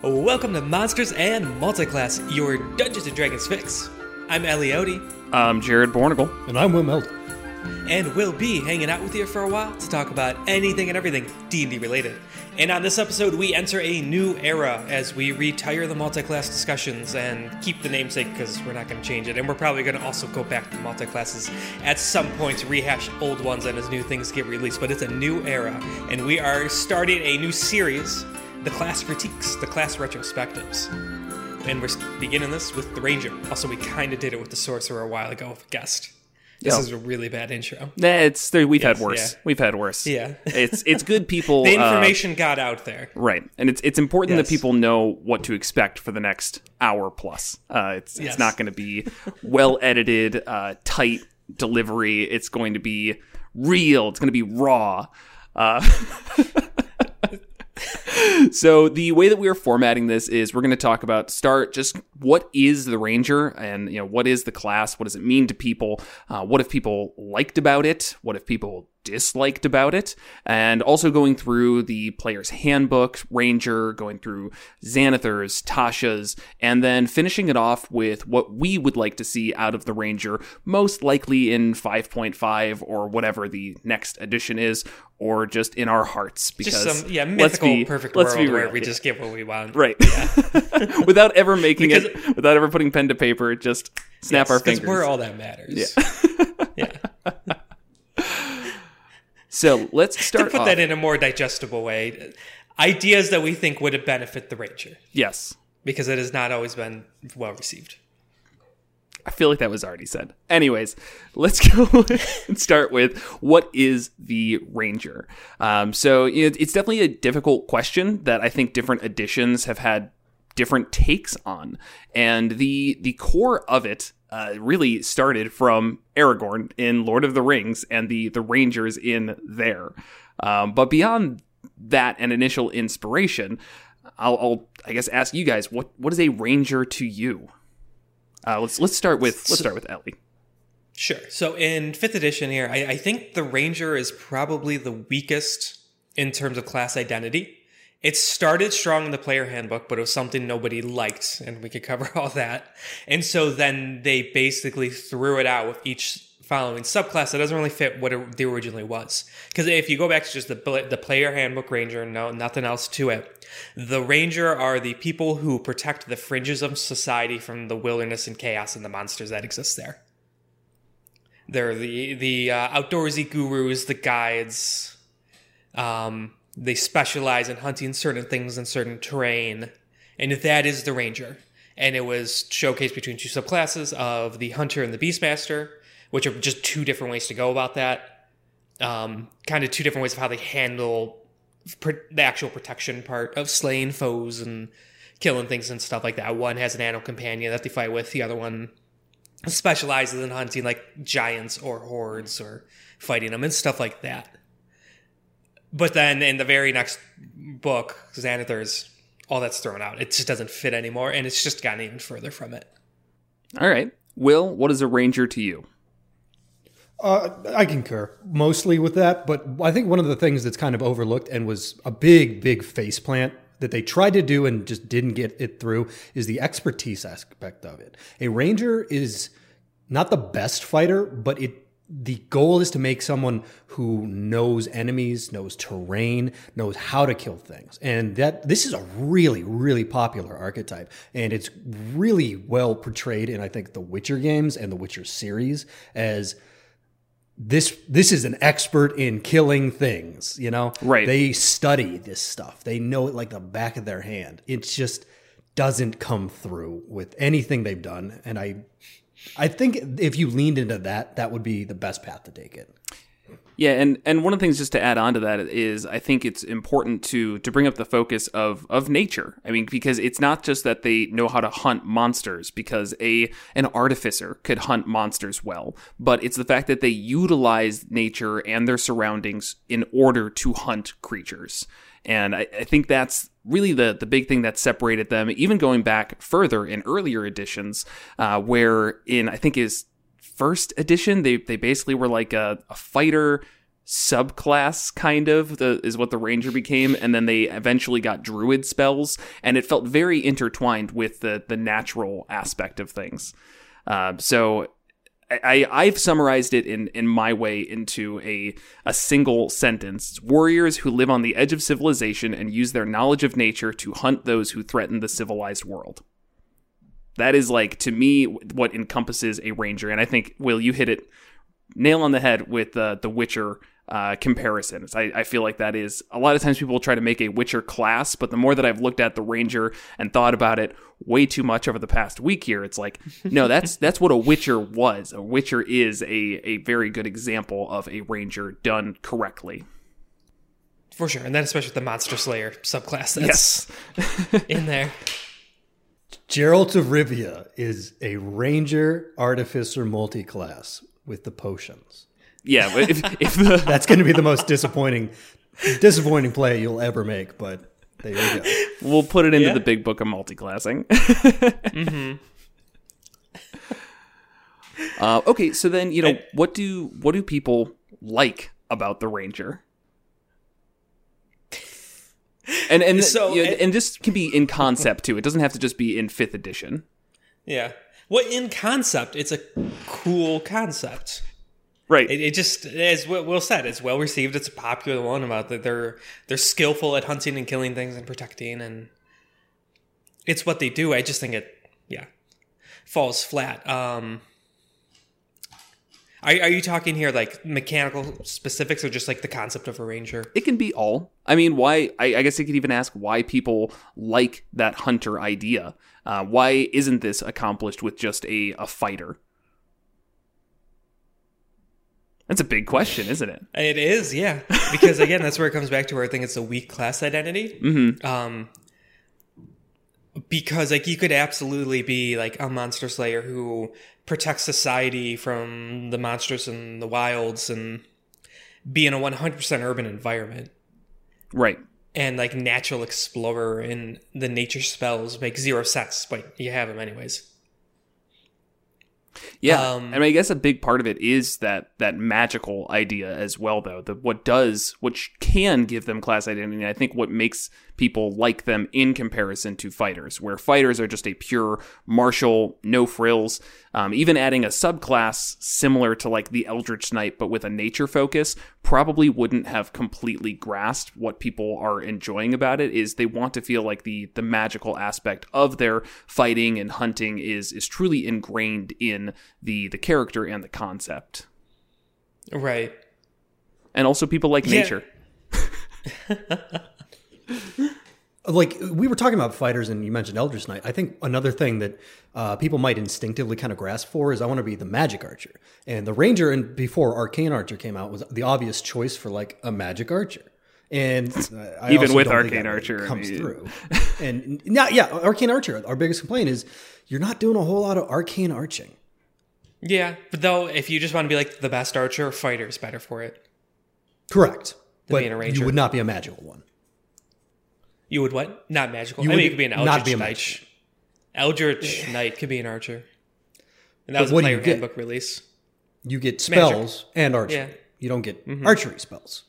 Welcome to Monsters and Multiclass, your Dungeons & Dragons fix. I'm Ellioti. I'm Jared Bornagle. And I'm Wim Elder. And we'll be hanging out with you for a while to talk about anything and everything D&D related. And on this episode, we enter a new era as we retire the multiclass discussions and keep the namesake because we're not going to change it. And we're probably going to also go back to multiclasses at some point to rehash old ones and as new things get released. But it's a new era, and we are starting a new series, the Class Critiques, the Class Retrospectives. And we're beginning this with the Ranger. Also, we kind of did it with the Sorcerer a while ago with a guest. This is a really bad intro. We've had worse. Yeah. We've had worse. Yeah. It's good people. The information got out there. Right. And it's important that people know what to expect for the next hour plus. It's not going to be well edited, tight delivery. It's going to be real. It's going to be raw. So the way that we are formatting this is we're going to talk about just what is the Ranger and what is the class? What does it mean to people? What if people liked about it? What if people disliked about it? And also going through the player's handbook, Ranger, going through Xanathar's, Tasha's, and then finishing it off with what we would like to see out of the Ranger, most likely in 5.5 or whatever the next edition is, or just in our hearts. Because just some mythical perfect world where we just get what we want. Right. Yeah. Without ever making it, without ever putting pen to paper, just snap our fingers. Because we're all that matters. Yeah. So let's start to put that in a more digestible way. Ideas that we think would benefit the Ranger. Yes. Because it has not always been well received. I feel like that was already said. Anyways, let's go and start with what is the Ranger? So it's definitely a difficult question that I think different editions have had different takes on. And the core of it really started from Aragorn in Lord of the Rings and the Rangers in there. But beyond that and initial inspiration, I'll I guess ask you guys, what is a Ranger to you? Let's start with Ellie. Sure. So in 5th edition here, I think the Ranger is probably the weakest in terms of class identity. It started strong in the player handbook, but it was something nobody liked, and we could cover all that. And so then they basically threw it out with each following subclass that doesn't really fit what it originally was. Because if you go back to just the player handbook Ranger, nothing else to it, the Ranger are the people who protect the fringes of society from the wilderness and chaos and the monsters that exist there. They're the outdoorsy gurus, the guides. They specialize in hunting certain things in certain terrain, and that is the Ranger. And it was showcased between two subclasses of the Hunter and the Beastmaster, which are just two different ways to go about that. Kind of two different ways of how they handle the actual protection part of slaying foes and killing things and stuff like that. One has an animal companion that they fight with. The other one specializes in hunting like giants or hordes or fighting them and stuff like that. But then in the very next book, Xanathar's, all that's thrown out. It just doesn't fit anymore, and it's just gotten even further from it. All right. Will, what is a Ranger to you? I concur mostly with that, but I think one of the things that's kind of overlooked and was a big faceplant that they tried to do and just didn't get it through is the expertise aspect of it. A Ranger is not the best fighter, but the goal is to make someone who knows enemies, knows terrain, knows how to kill things. And this is a really, really popular archetype. And it's really well portrayed in, I think, the Witcher games and the Witcher series as this is an expert in killing things, Right. They study this stuff. They know it like the back of their hand. It just doesn't come through with anything they've done. And I think if you leaned into that would be the best path to take it. Yeah, and one of the things just to add on to that is I think it's important to bring up the focus of nature. I mean, because it's not just that they know how to hunt monsters, because an artificer could hunt monsters well, but it's the fact that they utilize nature and their surroundings in order to hunt creatures. And I think that's really the big thing that separated them, even going back further in earlier editions, where in, I think, his first edition, they basically were like a fighter subclass kind of is what the ranger became, and then they eventually got druid spells, and it felt very intertwined with the natural aspect of things. So I've summarized it in my way into a single sentence: warriors who live on the edge of civilization and use their knowledge of nature to hunt those who threaten the civilized world. That is, like, to me, what encompasses a ranger. And I think, Will, you hit it nail on the head with the Witcher comparisons. I feel like that is, a lot of times people try to make a Witcher class, but the more that I've looked at the ranger and thought about it way too much over the past week here, it's like, no, that's what a Witcher was. A Witcher is a very good example of a ranger done correctly. For sure. And then especially with the Monster Slayer subclass that's in there. Geralt of Rivia is a ranger artificer multi-class with the potions. Yeah, but if the That's going to be the most disappointing play you'll ever make, but there you go. we'll put it into the big book of multiclassing. Okay, so then, what do people like about the ranger? And So- and this can be in concept too. It doesn't have to just be in 5th edition. Yeah. Well, in concept, it's a cool concept. Right. It just, as Will said, it's well received. It's a popular one about that they're skillful at hunting and killing things and protecting, and it's what they do. I just think it, falls flat. Are you talking here like mechanical specifics or just like the concept of a ranger? It can be all. I mean, why? I guess I could even ask why people like that hunter idea. Why isn't this accomplished with just a fighter? That's a big question, isn't it? It is, yeah. Because again, that's where it comes back to where I think it's a weak class identity. Mm-hmm. Because like you could absolutely be like a monster slayer who protects society from the monsters in the wilds and be in a 100% urban environment. Right. And like natural explorer and the nature spells make zero sense, but you have them anyways. Yeah, and I guess a big part of it is that magical idea as well, though. Which can give them class identity. And I think what makes people like them in comparison to fighters, where fighters are just a pure martial, no frills. Even adding a subclass similar to like the Eldritch Knight, but with a nature focus, probably wouldn't have completely grasped what people are enjoying about it. Is they want to feel like the magical aspect of their fighting and hunting is truly ingrained in the character and the concept. Right. And also people like nature. Like, we were talking about fighters and you mentioned Eldritch Knight. I think another thing that people might instinctively kind of grasp for is I want to be the magic archer. And the ranger, and before Arcane Archer came out, was the obvious choice for like a magic archer. And I Even also with don't think Arcane that Archer, comes through. And Arcane Archer, our biggest complaint is you're not doing a whole lot of arcane arching. Yeah, but though if you just want to be like the best archer, fighter is better for it. Correct. But being a ranger. you would not be a magical one. You would what? Not magical. You I mean, would you could be an not Eldritch be a Knight. Eldritch Knight could be an archer. And that was a what do you player get? handbook release. You get spells and archery. Yeah. You don't get archery spells.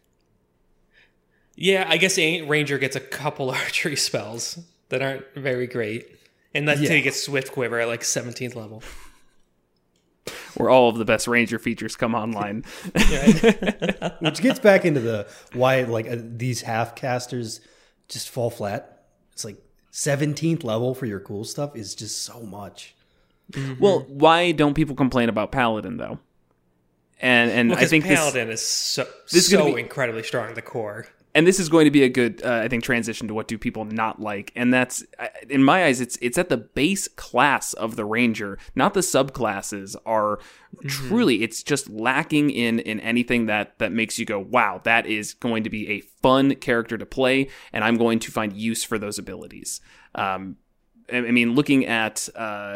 Yeah, I guess Ranger gets a couple archery spells that aren't very great. And that's until you get Swift Quiver at like 17th level. Where all of the best ranger features come online. Which gets back into the why like these half casters just fall flat. It's like 17th level for your cool stuff is just so much. Well, why don't people complain about Paladin though? And I think Paladin is so incredibly strong at the core. And this is going to be a good, I think, transition to what do people not like. And that's, in my eyes, it's at the base class of the Ranger. Not the subclasses are truly, it's just lacking in anything that makes you go, wow, that is going to be a fun character to play, and I'm going to find use for those abilities. I mean, looking at...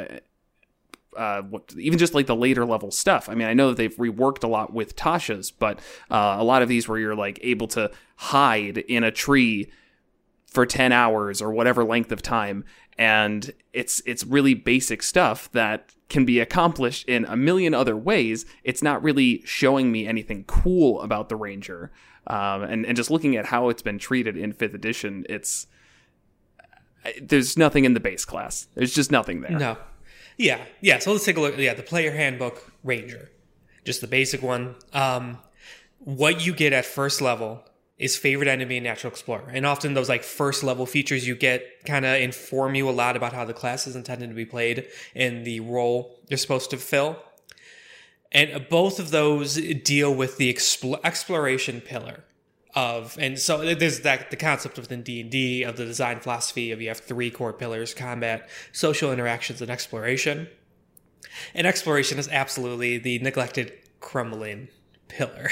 even just like the later level stuff. I mean, I know that they've reworked a lot with Tasha's, but a lot of these where you're like able to hide in a tree for 10 hours or whatever length of time. And it's really basic stuff that can be accomplished in a million other ways. It's not really showing me anything cool about the Ranger. And just looking at how it's been treated in 5th edition, there's nothing in the base class. There's just nothing there. No. Yeah. So let's take a look. Yeah, the player handbook Ranger, just the basic one. What you get at first level is favorite enemy and natural explorer. And often those like first level features you get kind of inform you a lot about how the class is intended to be played and the role you're supposed to fill. And both of those deal with the exploration pillar of, and so there's the concept within D&D of the design philosophy of you have 3 core pillars: combat, social interactions, and exploration. And exploration is absolutely the neglected crumbling pillar.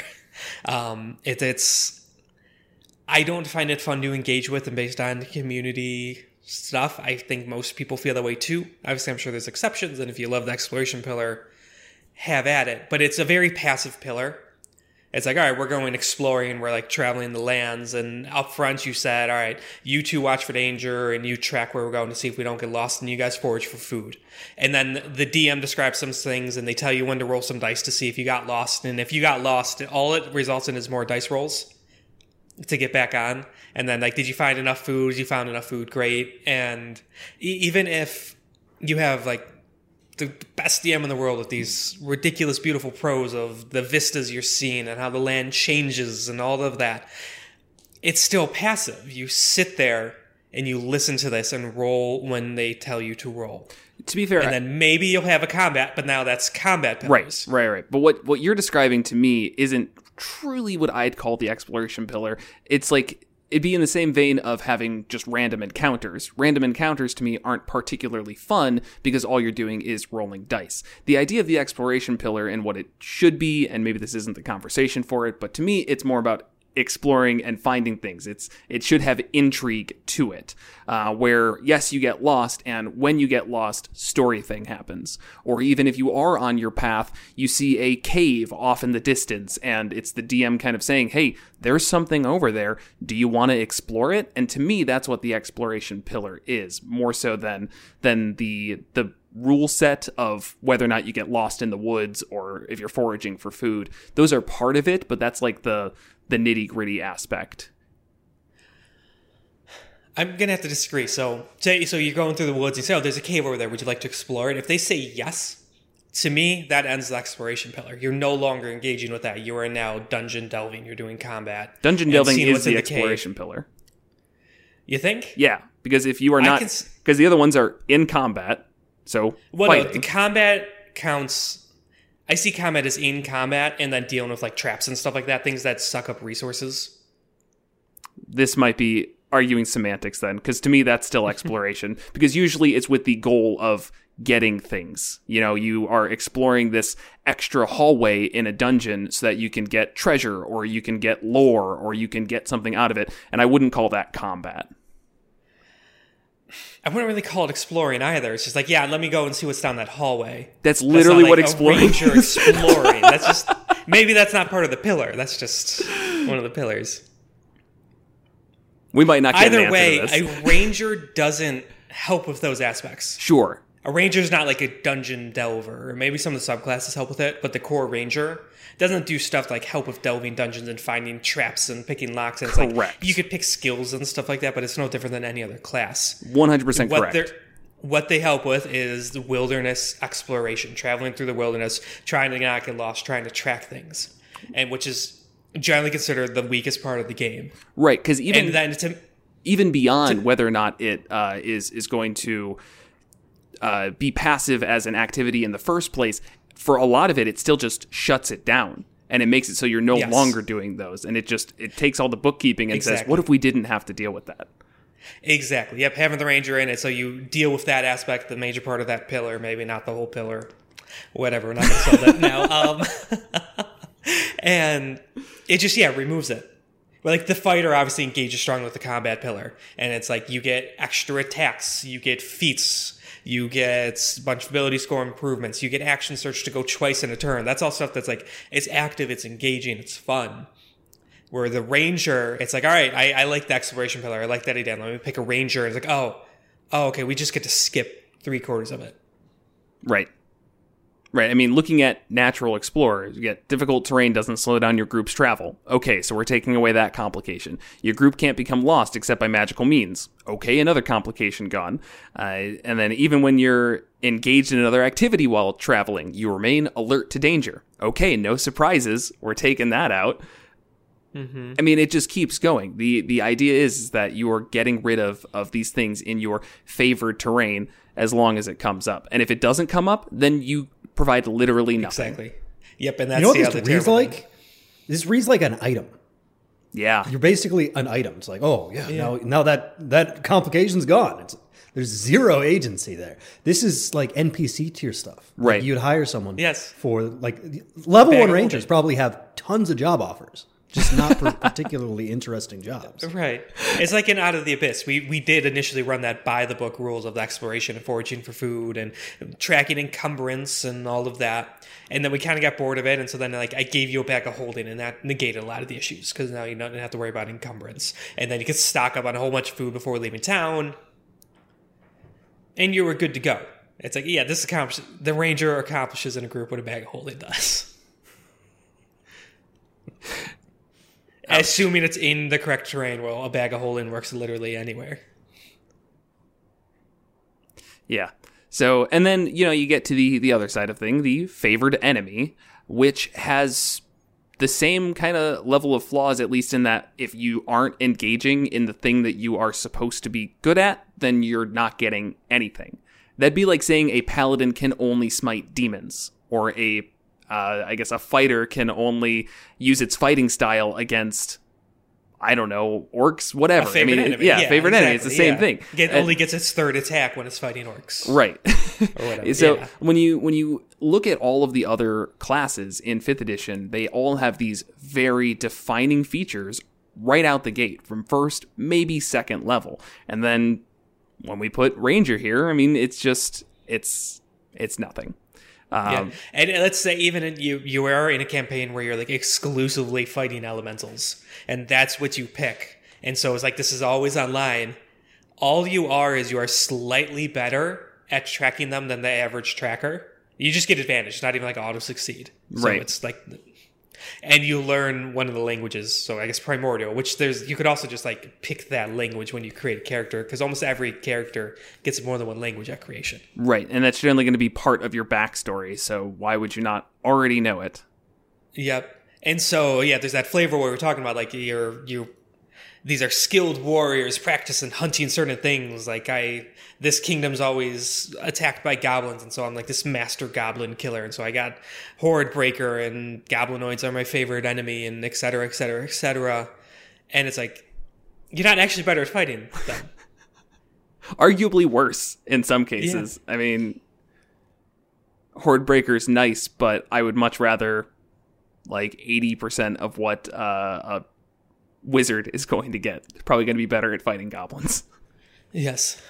It's I don't find it fun to engage with, and based on community stuff, I think most people feel that way too. Obviously, I'm sure there's exceptions, and if you love the exploration pillar, have at it. But it's a very passive pillar. It's like, all right, we're going exploring, we're like traveling the lands, and up front you said, all right, you two watch for danger, and you track where we're going to see if we don't get lost, and you guys forage for food. And then the DM describes some things, and they tell you when to roll some dice to see if you got lost, and if you got lost, all it results in is more dice rolls to get back on. And then, like, did you find enough food? You found enough food, great. And even if you have, like, the best DM in the world with these ridiculous, beautiful prose of the vistas you're seeing and how the land changes and all of that, it's still passive. You sit there and you listen to this and roll when they tell you to roll. To be fair, and then maybe you'll have a combat, but now that's combat pillars. Right. But what you're describing to me isn't truly what I'd call the exploration pillar. It's like, it'd be in the same vein of having just random encounters. Random encounters to me aren't particularly fun because all you're doing is rolling dice. The idea of the exploration pillar and what it should be, and maybe this isn't the conversation for it, but to me it's more about exploring and finding things. It should have intrigue to it, where yes, you get lost, and when you get lost, story thing happens. Or even if you are on your path, you see a cave off in the distance, and it's the DM kind of saying, hey, there's something over there. Do you want to explore it? And to me, that's what the exploration pillar is, more so than the rule set of whether or not you get lost in the woods or if you're foraging for food. Those are part of it, but that's like the nitty-gritty aspect. I'm going to have to disagree. So you're going through the woods, and you say, oh, there's a cave over there. Would you like to explore it? If they say yes, to me, that ends the exploration pillar. You're no longer engaging with that. You are now dungeon delving. You're doing combat. Dungeon delving is the exploration pillar. You think? Yeah, because if you are not... Because the other ones are in combat, so fighting. No, the combat counts... I see combat as in combat and then dealing with like traps and stuff like that, things that suck up resources. This might be arguing semantics then, because to me that's still exploration, because usually it's with the goal of getting things. You know, you are exploring this extra hallway in a dungeon so that you can get treasure or you can get lore or you can get something out of it, and I wouldn't call that combat. I wouldn't really call it exploring either. It's just like, yeah, let me go and see what's down that hallway. That's literally what exploring. Ranger exploring. That's just, maybe that's not part of the pillar. That's just one of the pillars. We might not get either way. To this. A ranger doesn't help with those aspects. Sure, a ranger's not like a dungeon delver, or maybe some of the subclasses help with it, but the core ranger doesn't do stuff like help with delving dungeons and finding traps and picking locks. And it's correct. Like you could pick skills and stuff like that, but it's no different than any other class. 100% correct. What they help with is the wilderness exploration, traveling through the wilderness, trying to not get lost, trying to track things, and which is generally considered the weakest part of the game. Right, because even beyond whether or not it is going to be passive as an activity in the first place, for a lot of it, it still just shuts it down. And it makes it so you're no longer doing those. And it takes all the bookkeeping and says, what if we didn't have to deal with that? Exactly. Yep, having the ranger in it, so you deal with that aspect, the major part of that pillar, maybe not the whole pillar. Whatever, we're not going to sell that now. And it just, removes it. But like the fighter obviously engages strongly with the combat pillar. And it's like you get extra attacks, you get feats, you get a bunch of ability score improvements, you get action search to go twice in a turn. That's all stuff that's like, it's active, it's engaging, it's fun. Where the ranger, it's like, all right, I like the exploration pillar. I like that idea. Let me pick a ranger. It's like, oh, okay, we just get to skip 3/4 of it. Right. Right. I mean, looking at natural explorers, you get difficult terrain doesn't slow down your group's travel. Okay, so we're taking away that complication. Your group can't become lost except by magical means. Okay, another complication gone. And then even when you're engaged in another activity while traveling, you remain alert to danger. Okay, no surprises. We're taking that out. Mm-hmm. I mean, it just keeps going. The idea is that you are getting rid of these things in your favored terrain as long as it comes up. And if it doesn't come up, then you provide literally nothing. Exactly. Yep, and that's you know what this reads like? This reads like an item. Yeah. You're basically an item. It's like, oh, yeah. Now that complication's gone. There's zero agency there. This is like NPC tier stuff. Right. Like you'd hire someone Yes. for, like, level 1 rangers probably have tons of job offers. Just not for particularly interesting jobs. Right. It's like in Out of the Abyss. We did initially run that by-the-book rules of exploration and foraging for food and tracking encumbrance and all of that. And then we kind of got bored of it. And so then I gave you a bag of holding, and that negated a lot of the issues because now you don't have to worry about encumbrance. And then you could stock up on a whole bunch of food before leaving town. And you were good to go. It's like, yeah, this accomplishes, the ranger accomplishes in a group what a bag of holding does. Assuming it's in the correct terrain, well, a bag of holding works literally anywhere. Yeah. So, and then, you get to the other side of thing, the favored enemy, which has the same kind of level of flaws, at least in that if you aren't engaging in the thing that you are supposed to be good at, then you're not getting anything. That'd be like saying a paladin can only smite demons, or I guess a fighter can only use its fighting style against, I don't know, orcs, whatever. A favorite enemy. Yeah, favorite enemy. It's the same thing. It only gets its third attack when it's fighting orcs. Right. Or whatever. So when you look at all of the other classes in 5th edition, they all have these very defining features right out the gate from first, maybe second level. And then when we put Ranger here, I mean, it's just, it's nothing. And let's say even you are in a campaign where you're like exclusively fighting elementals, and that's what you pick. And so it's like this is always online. All you are slightly better at tracking them than the average tracker. You just get advantage, not even like auto succeed. So right. It's like, and you learn one of the languages. So I guess Primordial, which you could also just like pick that language when you create a character, because almost every character gets more than one language at creation. Right, and that's generally going to be part of your backstory. So why would you not already know it? Yep. And so there's that flavor where we're talking about like these are skilled warriors practicing hunting certain things. Like this kingdom's always attacked by goblins, and so I'm like this master goblin killer, and so I got Horde Breaker, and goblinoids are my favorite enemy, and et cetera, et cetera, et cetera. And it's like, you're not actually better at fighting them. Arguably worse in some cases. Yeah. I mean, Horde Breaker's nice, but I would much rather like 80% of what a wizard is going to get. They're probably going to be better at fighting goblins. Yes.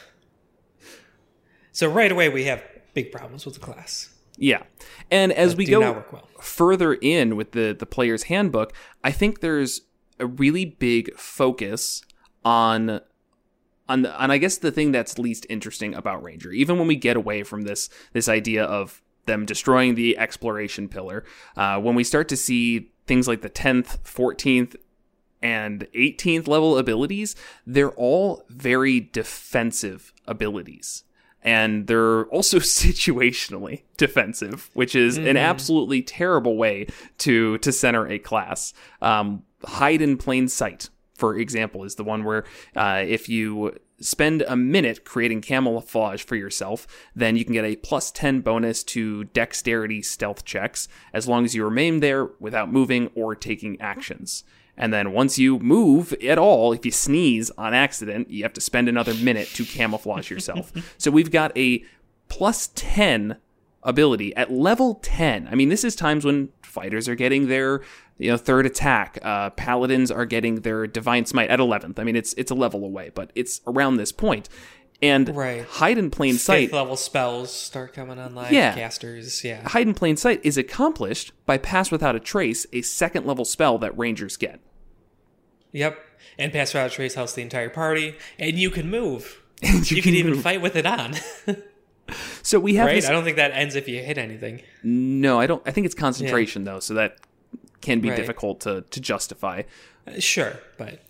So right away we have big problems with the class. Yeah. And as we go further in with the player's handbook, I think there's a really big focus on I guess the thing that's least interesting about Ranger. Even when we get away from this idea of them destroying the exploration pillar, when we start to see things like the 10th, 14th, and 18th level abilities, they're all very defensive abilities. And they're also situationally defensive, which is an absolutely terrible way to center a class. Hide in plain sight, for example, is the one where if you spend a minute creating camouflage for yourself, then you can get a +10 bonus to dexterity stealth checks, as long as you remain there without moving or taking actions. And then once you move at all, if you sneeze on accident, you have to spend another minute to camouflage yourself. So we've got a +10 ability at level 10. I mean, this is times when fighters are getting their third attack. Paladins are getting their divine smite at 11th. I mean, it's a level away, but it's around this point. And hide in plain sight. 5th level spells start coming online. Yeah. Casters. Yeah. Hide in plain sight is accomplished by Pass Without a Trace, a 2nd level spell that Rangers get. Yep. And Pass Without Trace helps the entire party. And you can move. And You can even fight with it on. So we have Right? this. I don't think that ends if you hit anything. No, I don't. I think it's concentration though, so that can be Right. difficult to justify. Sure, but...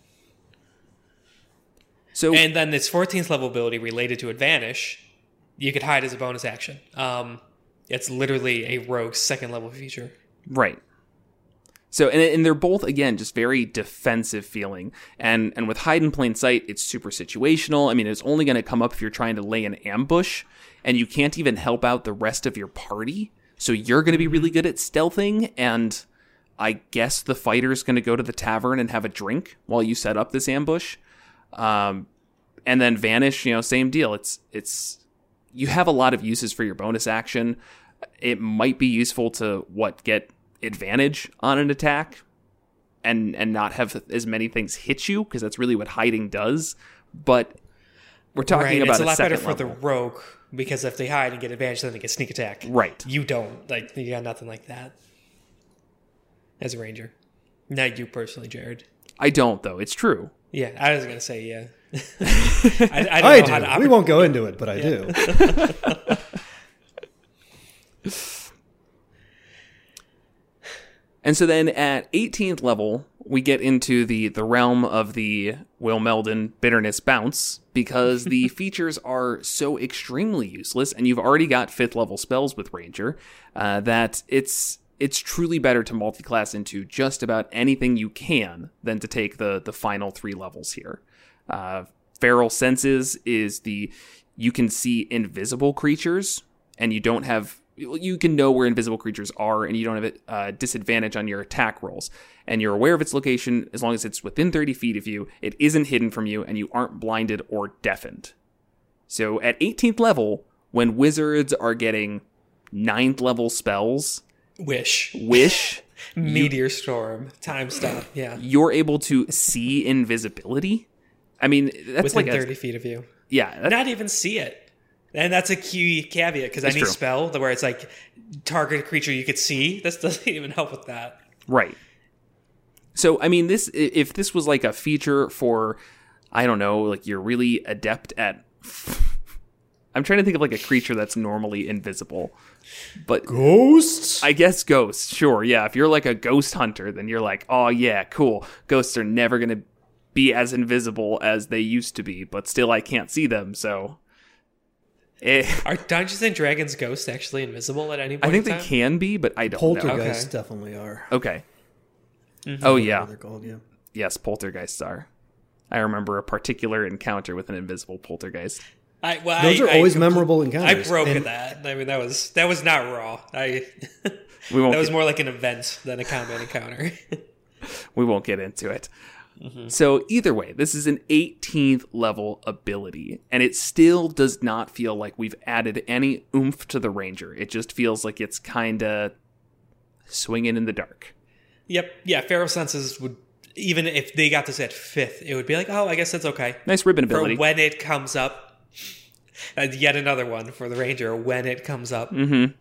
So And then this 14th level ability related to Advanish, you could hide as a bonus action. It's literally a rogue's second level feature. right. So and they're both again just very defensive feeling, and with hide in plain sight, it's super situational. I mean, it's only going to come up if you're trying to lay an ambush, and you can't even help out the rest of your party. So you're going to be really good at stealthing, and I guess the fighter's going to go to the tavern and have a drink while you set up this ambush. And then Vanish, same deal. It's you have a lot of uses for your bonus action. It might be useful to get advantage on an attack and not have as many things hit you, because that's really what hiding does. But we're talking about it's a lot better second for the level. rogue, because if they hide and get advantage, then they get sneak attack. Right. You don't. Like, you got nothing like that as a ranger. Not you personally, Jared. I don't, though. It's true. Yeah, I was going to say, yeah. I I don't know how do. to We won't go into it, but I do. And so then at 18th level, we get into the realm of the Will Meldon Bitterness Bounce, because the features are so extremely useless, and you've already got 5th level spells with Ranger, that it's truly better to multiclass into just about anything you can than to take the final 3 levels here. Feral Senses is you can see invisible creatures, and you can know where invisible creatures are, and you don't have a disadvantage on your attack rolls. And you're aware of its location as long as it's within 30 feet of you, it isn't hidden from you, and you aren't blinded or deafened. So at 18th level, when wizards are getting 9th level spells, Wish. Meteor Storm. Time stop. Yeah. you're able to see invisibility. I mean, that's Within like 30 feet of you. yeah, Not even see it. And that's a key caveat, because any true. spell where it's like target creature you could see, this doesn't even help with that. right. So, I mean, if this was like a feature for, I don't know, like you're really adept at... I'm trying to think of like a creature that's normally invisible. But Ghosts? I guess ghosts, sure, yeah. If you're like a ghost hunter, then you're like, oh yeah, cool. Ghosts are never going to be as invisible as they used to be, but still I can't see them, so... Are Dungeons and Dragons ghosts actually invisible at any point I think in they time? can be, but I don't know. Poltergeists definitely are. Okay. Oh, yeah. What they're called, yeah. Yes, poltergeists are. I remember a particular encounter with an invisible poltergeist. Those are always memorable I encounters. broke and at that. I mean, that was not raw. We won't That was get, more like an event than a combat encounter. we won't get into it. So either way, this is an 18th level ability, and it still does not feel like we've added any oomph to the Ranger. It just feels like it's kind of swinging in the dark. Yep. Yeah, Feral Senses would, even if they got this at 5th, it would be like, oh, I guess that's okay. Nice ribbon For ability. when it comes up. Yet another one for the Ranger, when it comes up.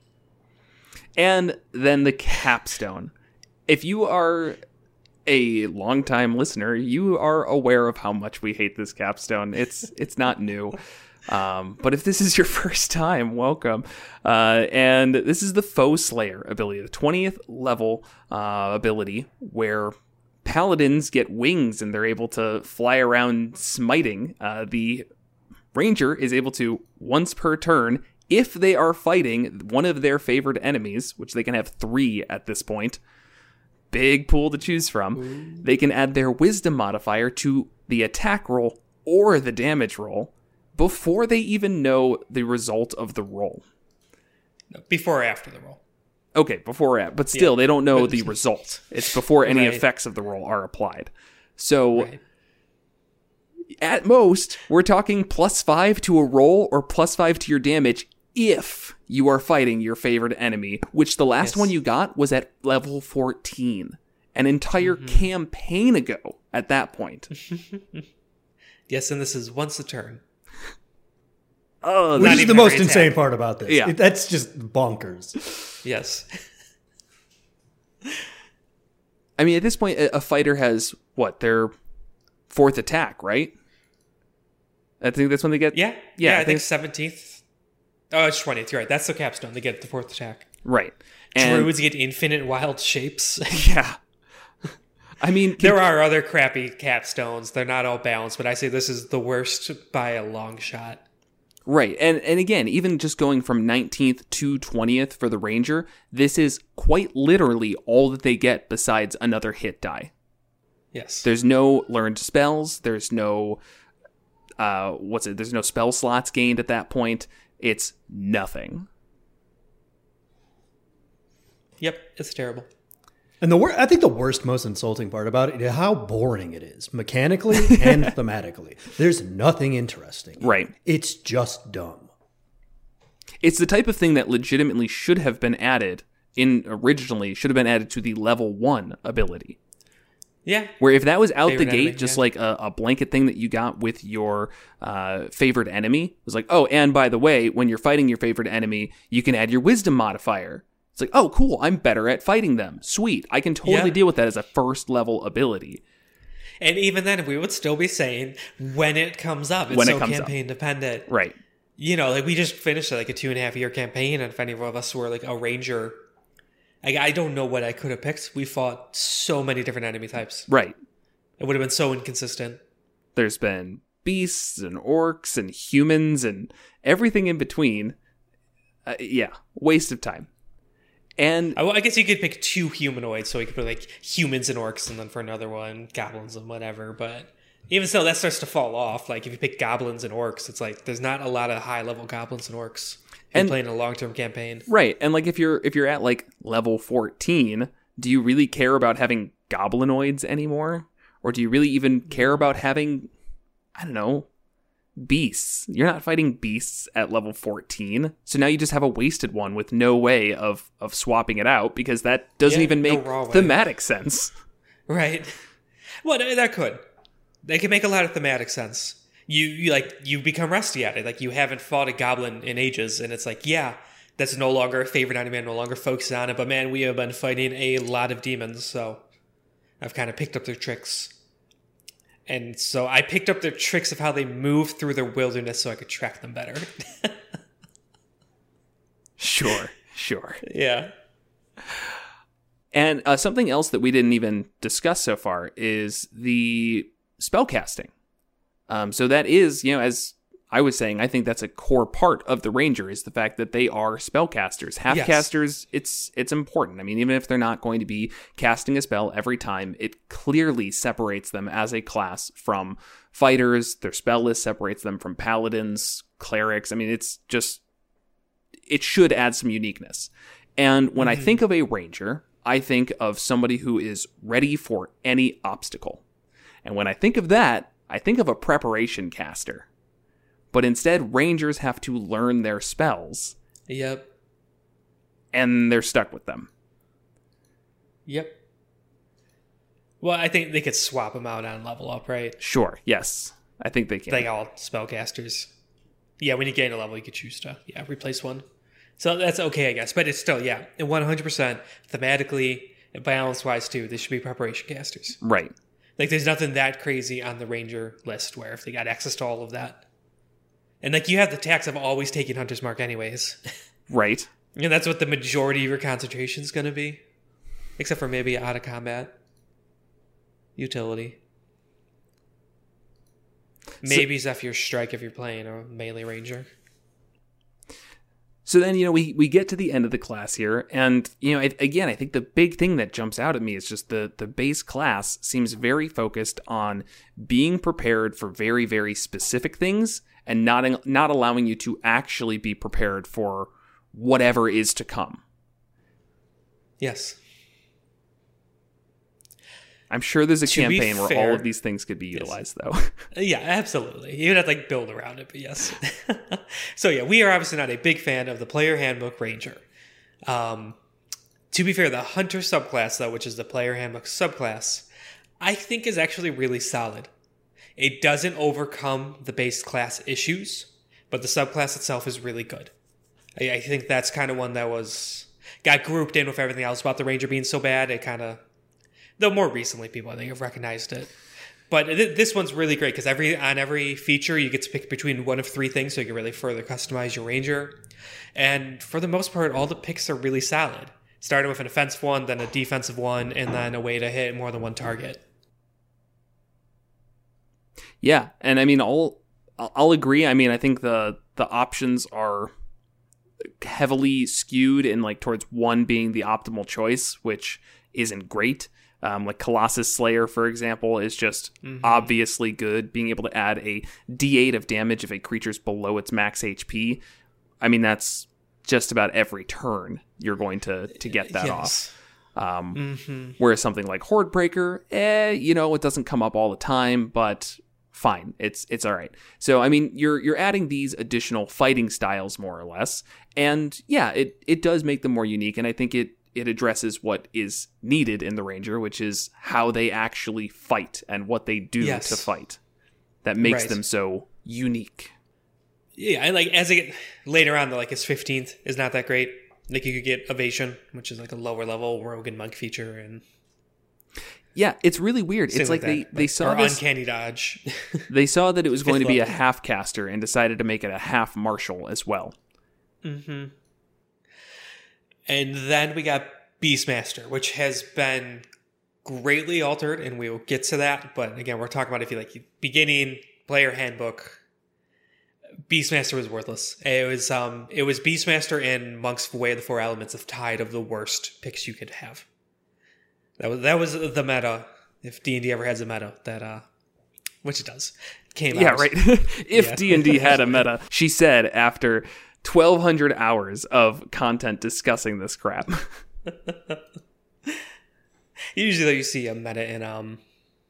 And then the capstone. If you are a longtime listener, you are aware of how much we hate this capstone. It's not new. But if this is your first time, welcome. And this is the Foe Slayer ability, the 20th level ability, where paladins get wings and they're able to fly around smiting. The Ranger is able to, once per turn, if they are fighting one of their favored enemies, which they can have 3 at this point, big pool to choose from, they can add their wisdom modifier to the attack roll or the damage roll before they even know the result of the roll. Before or after the roll. Okay, before, but still, they don't know the result. It's before any Right. effects of the roll are applied. So, Right. at most, we're talking +5 to a roll or +5 to your damage if you are fighting your favorite enemy, which the last one you got was at level 14. An entire campaign ago at that point. Yes, and this is once a turn. Oh, Which Not is the even most every insane attack. part about this. Yeah. That's just bonkers. Yes. I mean, at this point, a fighter has, what, their 4th attack, right? I think that's when they get... Yeah, I think 17th. Oh, it's 20th. You're right. That's the capstone. They get the 4th attack. Right. And Druids get infinite wild shapes. yeah. I mean... There are other crappy capstones. They're not all balanced, but I say this is the worst by a long shot. Right. And again, even just going from 19th to 20th for the Ranger, this is quite literally all that they get besides another hit die. Yes. There's no learned spells. There's no... There's no spell slots gained at that point. It's nothing. Yep, it's terrible. And I think the worst, most insulting part about it is how boring it is, mechanically and thematically. There's nothing interesting. Right. It's just dumb. It's the type of thing that legitimately should have been added to the level 1 ability. Yeah. Where if that was out Favorite the gate, enemy, just yeah. like a blanket thing that you got with your favorite enemy, it was like, oh, and by the way, when you're fighting your favorite enemy, you can add your wisdom modifier. It's like, oh, cool, I'm better at fighting them. Sweet. I can totally deal with that as a first level ability. And even then, we would still be saying when it comes up. It's When it so comes campaign dependent. Right. You know, like we just finished like a 2.5-year campaign, and if any of us were like a ranger, I don't know what I could have picked. We fought so many different enemy types. Right. It would have been so inconsistent. There's been beasts and orcs and humans and everything in between. Waste of time. And I guess you could pick 2 humanoids, so you could put like humans and orcs, and then for another one, goblins and whatever. But even so, that starts to fall off. Like if you pick goblins and orcs, it's like there's not a lot of high level goblins and orcs. And playing a long term campaign, right? And like if you're at like level 14, do you really care about having goblinoids anymore, or do you really even care about having, I don't know, beasts? You're not fighting beasts at level 14, so now you just have a wasted one with no way of swapping it out because that doesn't even make thematic sense. Right. Well, that could. They could make a lot of thematic sense. You become rusty at it. Like you haven't fought a goblin in ages, and it's like, yeah, that's no longer a favorite enemy. I'm no longer focused on it. But man, we have been fighting a lot of demons, so I've kind of picked up their tricks. And so I picked up their tricks of how they move through their wilderness so I could track them better. Sure. Yeah. And something else that we didn't even discuss so far is the spellcasting. So that is, as I was saying, I think that's a core part of the Ranger is the fact that they are spellcasters. Half-casters, it's important. I mean, even if they're not going to be casting a spell every time, it clearly separates them as a class from fighters. Their spell list separates them from paladins, clerics. I mean, it should add some uniqueness. And when I think of a Ranger, I think of somebody who is ready for any obstacle. And when I think of that, I think of a preparation caster. But instead, Rangers have to learn their spells. Yep. And they're stuck with them. Yep. Well, I think they could swap them out on level up, right? Sure, yes. I think they can. Like all spellcasters. Yeah, when you gain a level, you could choose to, replace one. So that's okay, I guess. But it's still, and 100% thematically and balance-wise, too, they should be preparation casters. Right. Like, there's nothing that crazy on the Ranger list where if they got access to all of that. And, like, you have the tax of always taking Hunter's Mark anyways. Right. And that's what the majority of your concentration is going to be. Except for maybe out of combat. Utility. Maybe Zephyr Strike if you're playing a melee Ranger. So then, we get to the end of the class here, and, again, I think the big thing that jumps out at me is just the base class seems very focused on being prepared for very, very specific things and not allowing you to actually be prepared for whatever is to come. Yes. I'm sure there's a campaign where all of these things could be utilized, though. Yeah, absolutely. You would have to build around it, but yes. So we are obviously not a big fan of the Player Handbook Ranger. To be fair, the Hunter subclass, though, which is the Player Handbook subclass, I think is actually really solid. It doesn't overcome the base class issues, but the subclass itself is really good. I think that's kind of one that got grouped in with everything else about the Ranger being so bad. It kind of... Though more recently, people, I think, have recognized it. But this one's really great because on every feature you get to pick between one of three things, so you can really further customize your ranger. And for the most part, all the picks are really solid. Starting with an offensive one, then a defensive one, and then a way to hit more than one target. Yeah, and I mean, I'll agree. I mean, I think the options are heavily skewed in like towards one being the optimal choice, which isn't great. Like Colossus Slayer, for example, is just obviously good. Being able to add a D8 of damage if a creature's below its max HP. I mean, that's just about every turn you're going to get that off. Whereas something like Hordebreaker, it doesn't come up all the time, but fine, it's all right. So I mean, you're adding these additional fighting styles more or less, and yeah, it does make them more unique, and I think it addresses what is needed in the Ranger, which is how they actually fight and what they do to fight. That makes them so unique. Yeah, and like as I get later on, like his 15th is not that great. Like you could get Evasion, which is like a lower level rogue and monk feature, and yeah, it's really weird. It's like they saw this Uncanny Dodge. They saw that it was going to be a half caster and decided to make it a half martial as well. Mm-hmm. And then we got Beastmaster, which has been greatly altered, and we will get to that. But again, we're talking about if you like beginning player handbook. Beastmaster was worthless. It was Beastmaster and Monk's Way of the Four Elements of Tide of the worst picks you could have. That was the meta. If D&D ever has a meta, that which it does, came out. Yeah, right. If D&D had a meta, she said after 1,200 hours of content discussing this crap. Usually, you see a meta in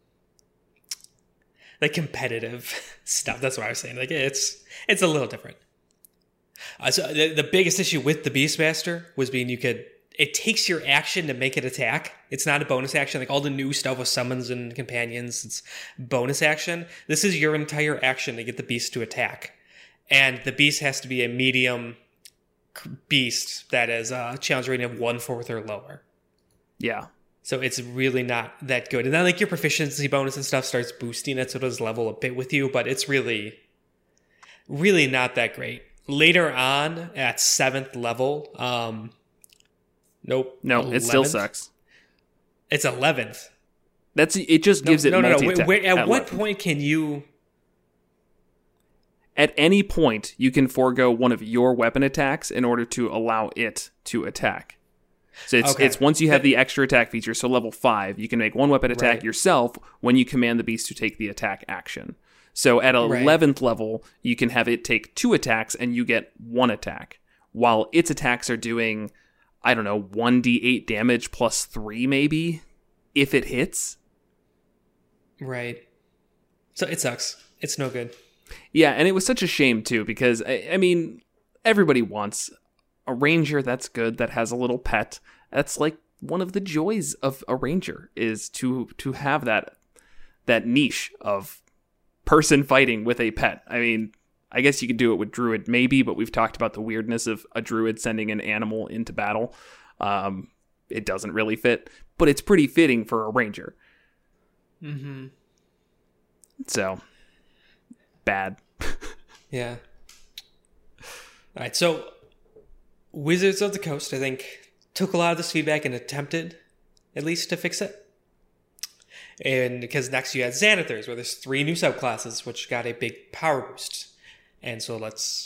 like competitive stuff. That's what I was saying. Like it's a little different. So the biggest issue with the Beastmaster was being it takes your action to make it attack. It's not a bonus action. Like all the new stuff with summons and companions, it's bonus action. This is your entire action to get the beast to attack. And the beast has to be a medium beast that is a challenge rating of 1/4 or lower. Yeah. So it's really not that good. And then like your proficiency bonus and stuff starts boosting it, so it does level a bit with you, but it's really, really not that great. Later on at 7th level, nope. No, 11th. It still sucks. It's 11th. It just gives it multi-attack. At what point can you... At any point, you can forego one of your weapon attacks in order to allow it to attack. So it's once you have the extra attack feature, so level 5, you can make one weapon attack yourself when you command the beast to take the attack action. So at 11th level, you can have it take 2 attacks and you get 1 attack, while its attacks are doing, I don't know, 1d8 damage plus 3 maybe, if it hits. Right. So it sucks. It's no good. Yeah, and it was such a shame, too, because, I mean, everybody wants a ranger that's good, that has a little pet. That's like one of the joys of a ranger, is to have that niche of person fighting with a pet. I mean, I guess you could do it with druid maybe, but we've talked about the weirdness of a druid sending an animal into battle. It doesn't really fit, but it's pretty fitting for a ranger. Mm-hmm. So, bad. Yeah. All right, so Wizards of the Coast, I think, took a lot of this feedback and attempted, at least, to fix it. And because next you had Xanathars, where there's 3 new subclasses, which got a big power boost. And so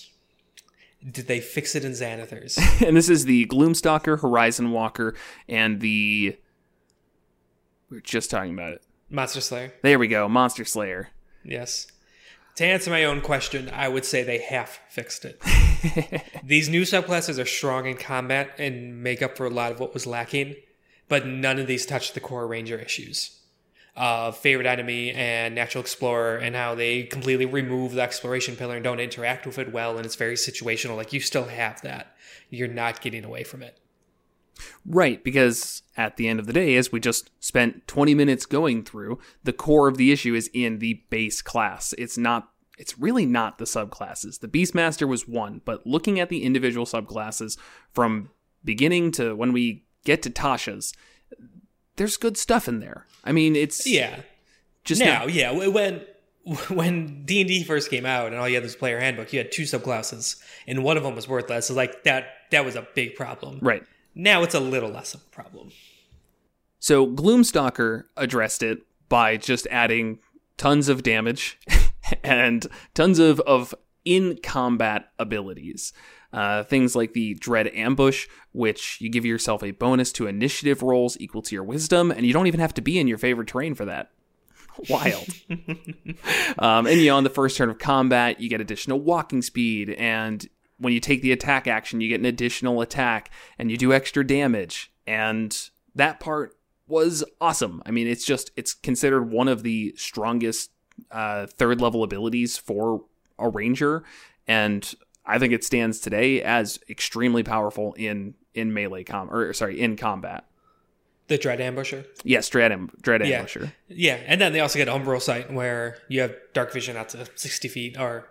did they fix it in Xanathars? And this is the Gloomstalker, Horizon Walker, and we were just talking about it. Monster Slayer. There we go, Monster Slayer. Yes. To answer my own question, I would say they half fixed it. These new subclasses are strong in combat and make up for a lot of what was lacking, but none of these touch the core Ranger issues. Favorite enemy and Natural Explorer, and how they completely remove the exploration pillar and don't interact with it well, and it's very situational. Like, you still have that. You're not getting away from it. Right, because at the end of the day, as we just spent 20 minutes going through, the core of the issue is in the base class. It's really not the subclasses. The Beastmaster was one, but looking at the individual subclasses from beginning to when we get to Tasha's, there's good stuff in there. I mean, Just now, yeah, when D&D first came out and all you had was player handbook, you had 2 subclasses, and one of them was worthless. So like that was a big problem. Right. Now it's a little less of a problem. So Gloomstalker addressed it by just adding tons of damage and tons of in-combat abilities. Things like the Dread Ambush, which you give yourself a bonus to initiative rolls equal to your wisdom, and you don't even have to be in your favorite terrain for that. Wild. And on the first turn of combat, you get additional walking speed, and when you take the attack action, you get an additional attack, and you do extra damage. And that part was awesome. I mean, it's considered one of the strongest third level abilities for a ranger, and I think it stands today as extremely powerful in combat. The Dread Ambusher? Yes, Dread Ambusher. Yeah, and then they also get Umbral Sight, where you have dark vision out to 60 feet, or...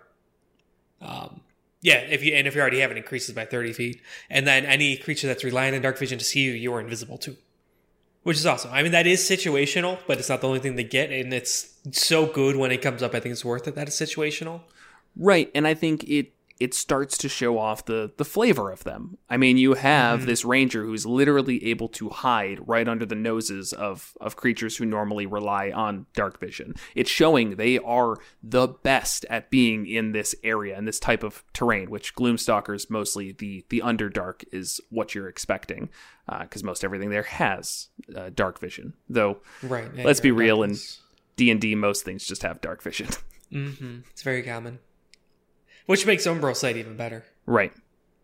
if you already have it, increases by 30 feet. And then any creature that's relying on dark vision to see you, you are invisible too. Which is awesome. I mean, that is situational, but it's not the only thing they get, and it's so good when it comes up. I think it's worth it that it's situational. Right, and I think it starts to show off the flavor of them. I mean, you have this ranger who's literally able to hide right under the noses of creatures who normally rely on dark vision. It's showing they are the best at being in this area, in this type of terrain, which Gloomstalkers, mostly the Underdark, is what you're expecting, because most everything there has dark vision. Though, right, let's be real, in D&D, most things just have dark vision. Mm-hmm. It's very common. Which makes Umbral Sight even better. Right.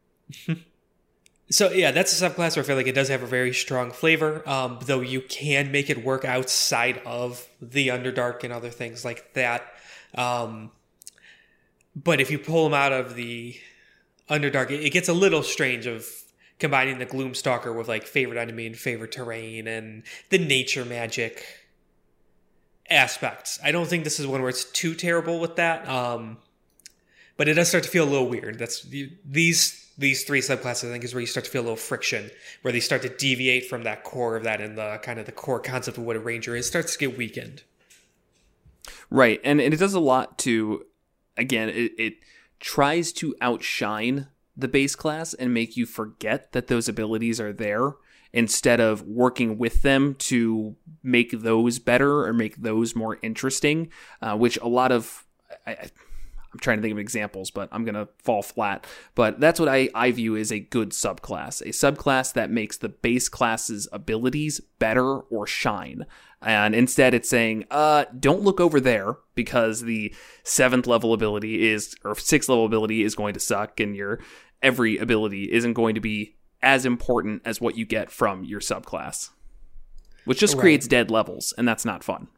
So, yeah, that's a subclass where I feel like it does have a very strong flavor, though you can make it work outside of the Underdark and other things like that. But if you pull them out of the Underdark, it gets a little strange of combining the Gloomstalker with, like, favorite enemy and favorite terrain and the nature magic aspects. I don't think this is one where it's too terrible with that. But it does start to feel a little weird. That's these 3 subclasses, I think, is where you start to feel a little friction, where they start to deviate from that core of that, and the kind of the core concept of what a ranger is starts to get weakened. Right, and it does a lot to, again, it tries to outshine the base class and make you forget that those abilities are there, instead of working with them to make those better or make those more interesting, which a lot of... I'm trying to think of examples, but I'm going to fall flat. But that's what I view as a good subclass. A subclass that makes the base class's abilities better or shine. And instead it's saying, don't look over there, because the 7th level ability or 6th level ability is going to suck, and your every ability isn't going to be as important as what you get from your subclass. Which just creates dead levels, and that's not fun.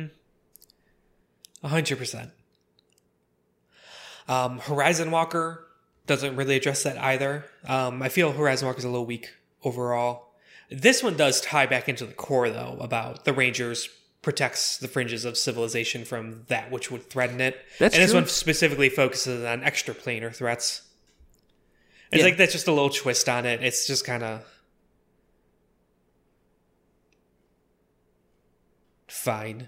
100%. Horizon Walker doesn't really address that either. I feel Horizon Walker is a little weak overall. This one does tie back into the core, though, about the Rangers protects the fringes of civilization from that which would threaten it. That's and this true. one specifically focuses on extraplanar threats. It's like that's just a little twist on it. It's just kind of fine.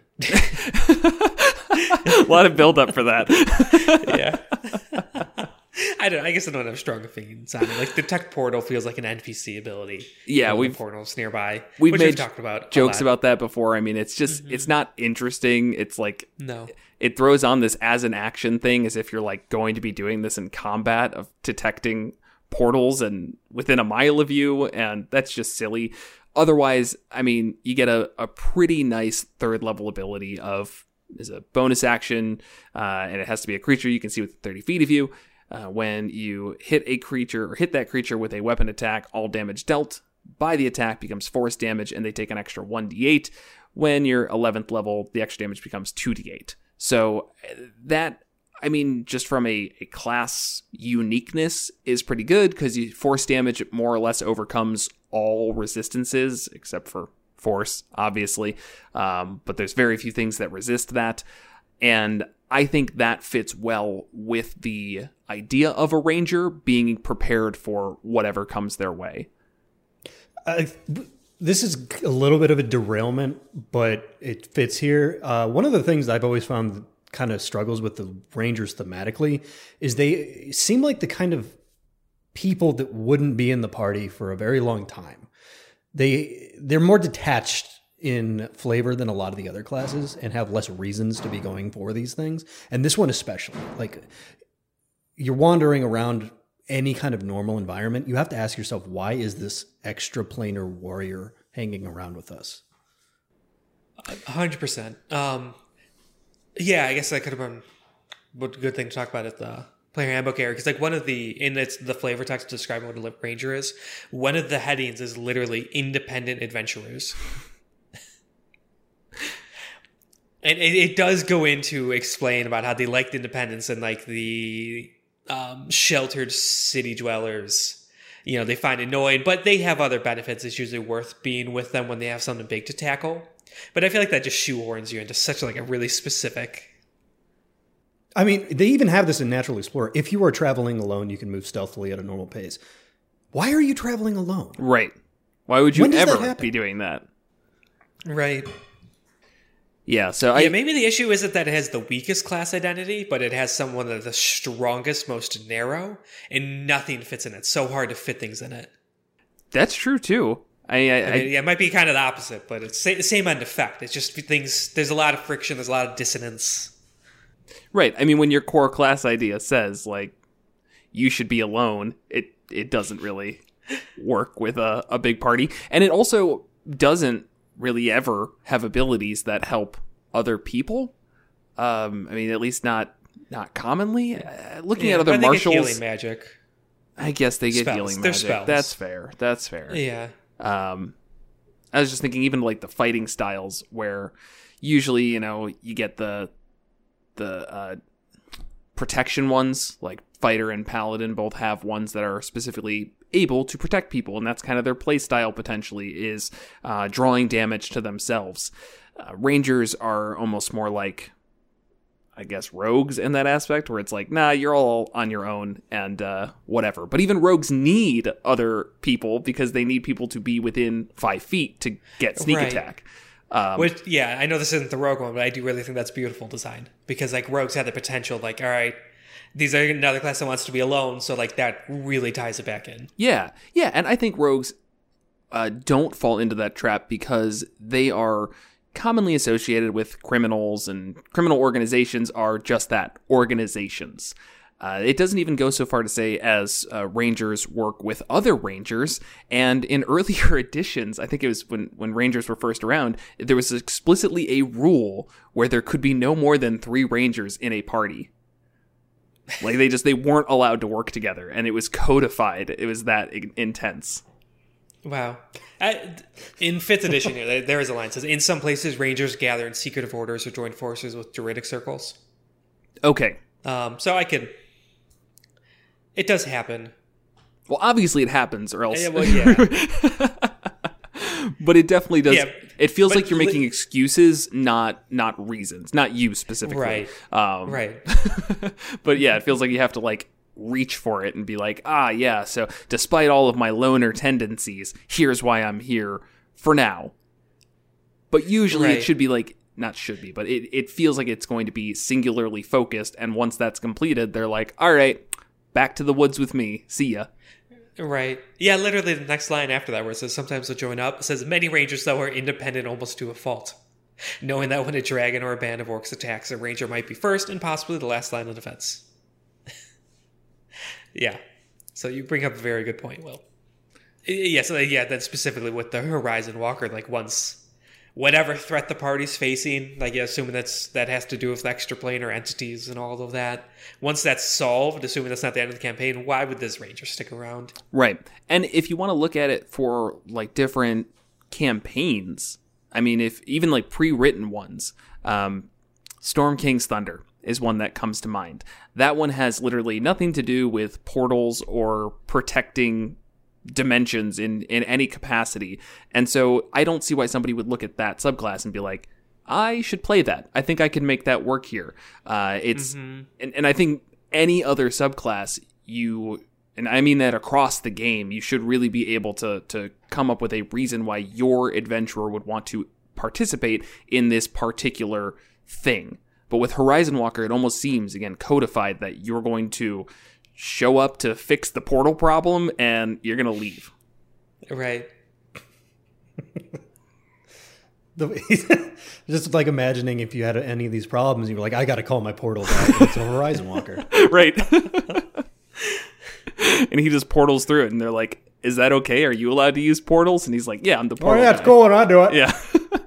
A lot of build up for that. Yeah. I guess I don't have strong opinions on it. Like, detect portal feels like an NPC ability. Yeah, we've portals nearby. We've made talked about jokes about that before. I mean, it's just it's not interesting. It's like it throws on this as an action thing, as if you're like going to be doing this in combat of detecting portals and within a mile of you, and that's just silly. Otherwise, I mean, you get a pretty nice 3rd level ability of is a bonus action, and it has to be a creature you can see within 30 feet of you. When you hit a creature or hit that creature with a weapon attack, all damage dealt by the attack becomes force damage, and they take an extra 1d8. When you're 11th level, the extra damage becomes 2d8. So that, I mean, just from a class uniqueness is pretty good, because force damage more or less overcomes all resistances, except for force, obviously. But there's very few things that resist that. And I think that fits well with the idea of a ranger being prepared for whatever comes their way. This is a little bit of a derailment, but it fits here. One of the things I've always found that kind of struggles with the Rangers thematically is they seem like the kind of people that wouldn't be in the party for a very long time. They're more detached in flavor than a lot of the other classes and have less reasons to be going for these things. And this one especially, like you're wandering around any kind of normal environment, you have to ask yourself, why is this extra planar warrior hanging around with us? 100%. Yeah, I guess that could have been a good thing to talk about at the player handbook area, because like one of it's the flavor text describing what a ranger is, one of the headings is literally independent adventurers. And it does go into explain about how they liked independence and like the sheltered city dwellers, they find annoying, but they have other benefits. It's usually worth being with them when they have something big to tackle. But I feel like that just shoehorns you into such like a really specific. I mean, they even have this in Natural Explorer. If you are traveling alone, you can move stealthily at a normal pace. Why are you traveling alone? Right. Why would you ever be doing that? Right. Yeah, so maybe the issue isn't that it has the weakest class identity, but it has one of the strongest, most narrow, and nothing fits in it. It's so hard to fit things in it. That's true too. It might be kind of the opposite, but it's the same end effect. It's just things. There's a lot of friction. There's a lot of dissonance. Right. I mean, when your core class idea says like you should be alone, it doesn't really work with a big party, and it also doesn't really ever have abilities that help other people. I mean, at least not commonly. Looking at other marshals, healing magic. I guess they get spells. healing They're magic. spells. That's fair. Yeah. I was just thinking, even like the fighting styles, where usually you get the protection ones, like fighter and paladin both have ones that are specifically able to protect people, and that's kind of their play style potentially, is drawing damage to themselves. Rangers are almost more like, I guess, rogues in that aspect, where it's like, nah, you're all on your own and whatever. But even rogues need other people because they need people to be within 5 feet to get sneak attack. Which, yeah, I know this isn't the rogue one, but I do really think that's beautiful design, because like rogues have the potential, like, all right, these are another class that wants to be alone, so like that really ties it back in. Yeah, and I think rogues don't fall into that trap because they are commonly associated with criminals, and criminal organizations are just that, organizations. It doesn't even go so far to say as Rangers work with other Rangers, and in earlier editions, I think it was when Rangers were first around, there was explicitly a rule where there could be no more than 3 Rangers in a party. Like they weren't allowed to work together, and it was codified. It was that intense. Wow. In 5th edition, there is a line that says, in some places, Rangers gather in secretive orders or join forces with druidic circles. Okay. So it does happen. Well, obviously it happens, or else. Yeah. But it definitely does. Yeah, it feels like you're making excuses, not reasons. Not you specifically. Right. Right. But yeah, it feels like you have to like reach for it and be like, yeah, so despite all of my loner tendencies, here's why I'm here for now. But usually it should be like, not should be, but it feels like it's going to be singularly focused, and once that's completed, they're like, all right, back to the woods with me. See ya. Right. Yeah, literally the next line after that, where it says, sometimes they'll join up, it says, many Rangers, though, are independent almost to a fault, knowing that when a dragon or a band of orcs attacks, a Ranger might be first and possibly the last line of defense. Yeah. So you bring up a very good point, Will. Yeah, so then specifically with the Horizon Walker, like once whatever threat the party's facing, like assuming that has to do with extraplanar entities and all of that, once that's solved, assuming that's not the end of the campaign, why would this Ranger stick around? Right. And if you want to look at it for like different campaigns, I mean, if even like pre-written ones, Storm King's Thunder is one that comes to mind. That one has literally nothing to do with portals or protecting dimensions in any capacity. And so I don't see why somebody would look at that subclass and be like, I should play that. I think I can make that work here. And I think any other subclass, you and I mean that across the game, you should really be able to come up with a reason why your adventurer would want to participate in this particular thing. But with Horizon Walker, it almost seems, again, codified that you're going to show up to fix the portal problem and you're going to leave. Right. Just like imagining if you had any of these problems, you were like, I got to call my portal guy. It's a Horizon Walker. Right. And he just portals through it, and they're like, is that okay? Are you allowed to use portals? And he's like, yeah, I'm the portal guy. It's cool when I do it. Yeah.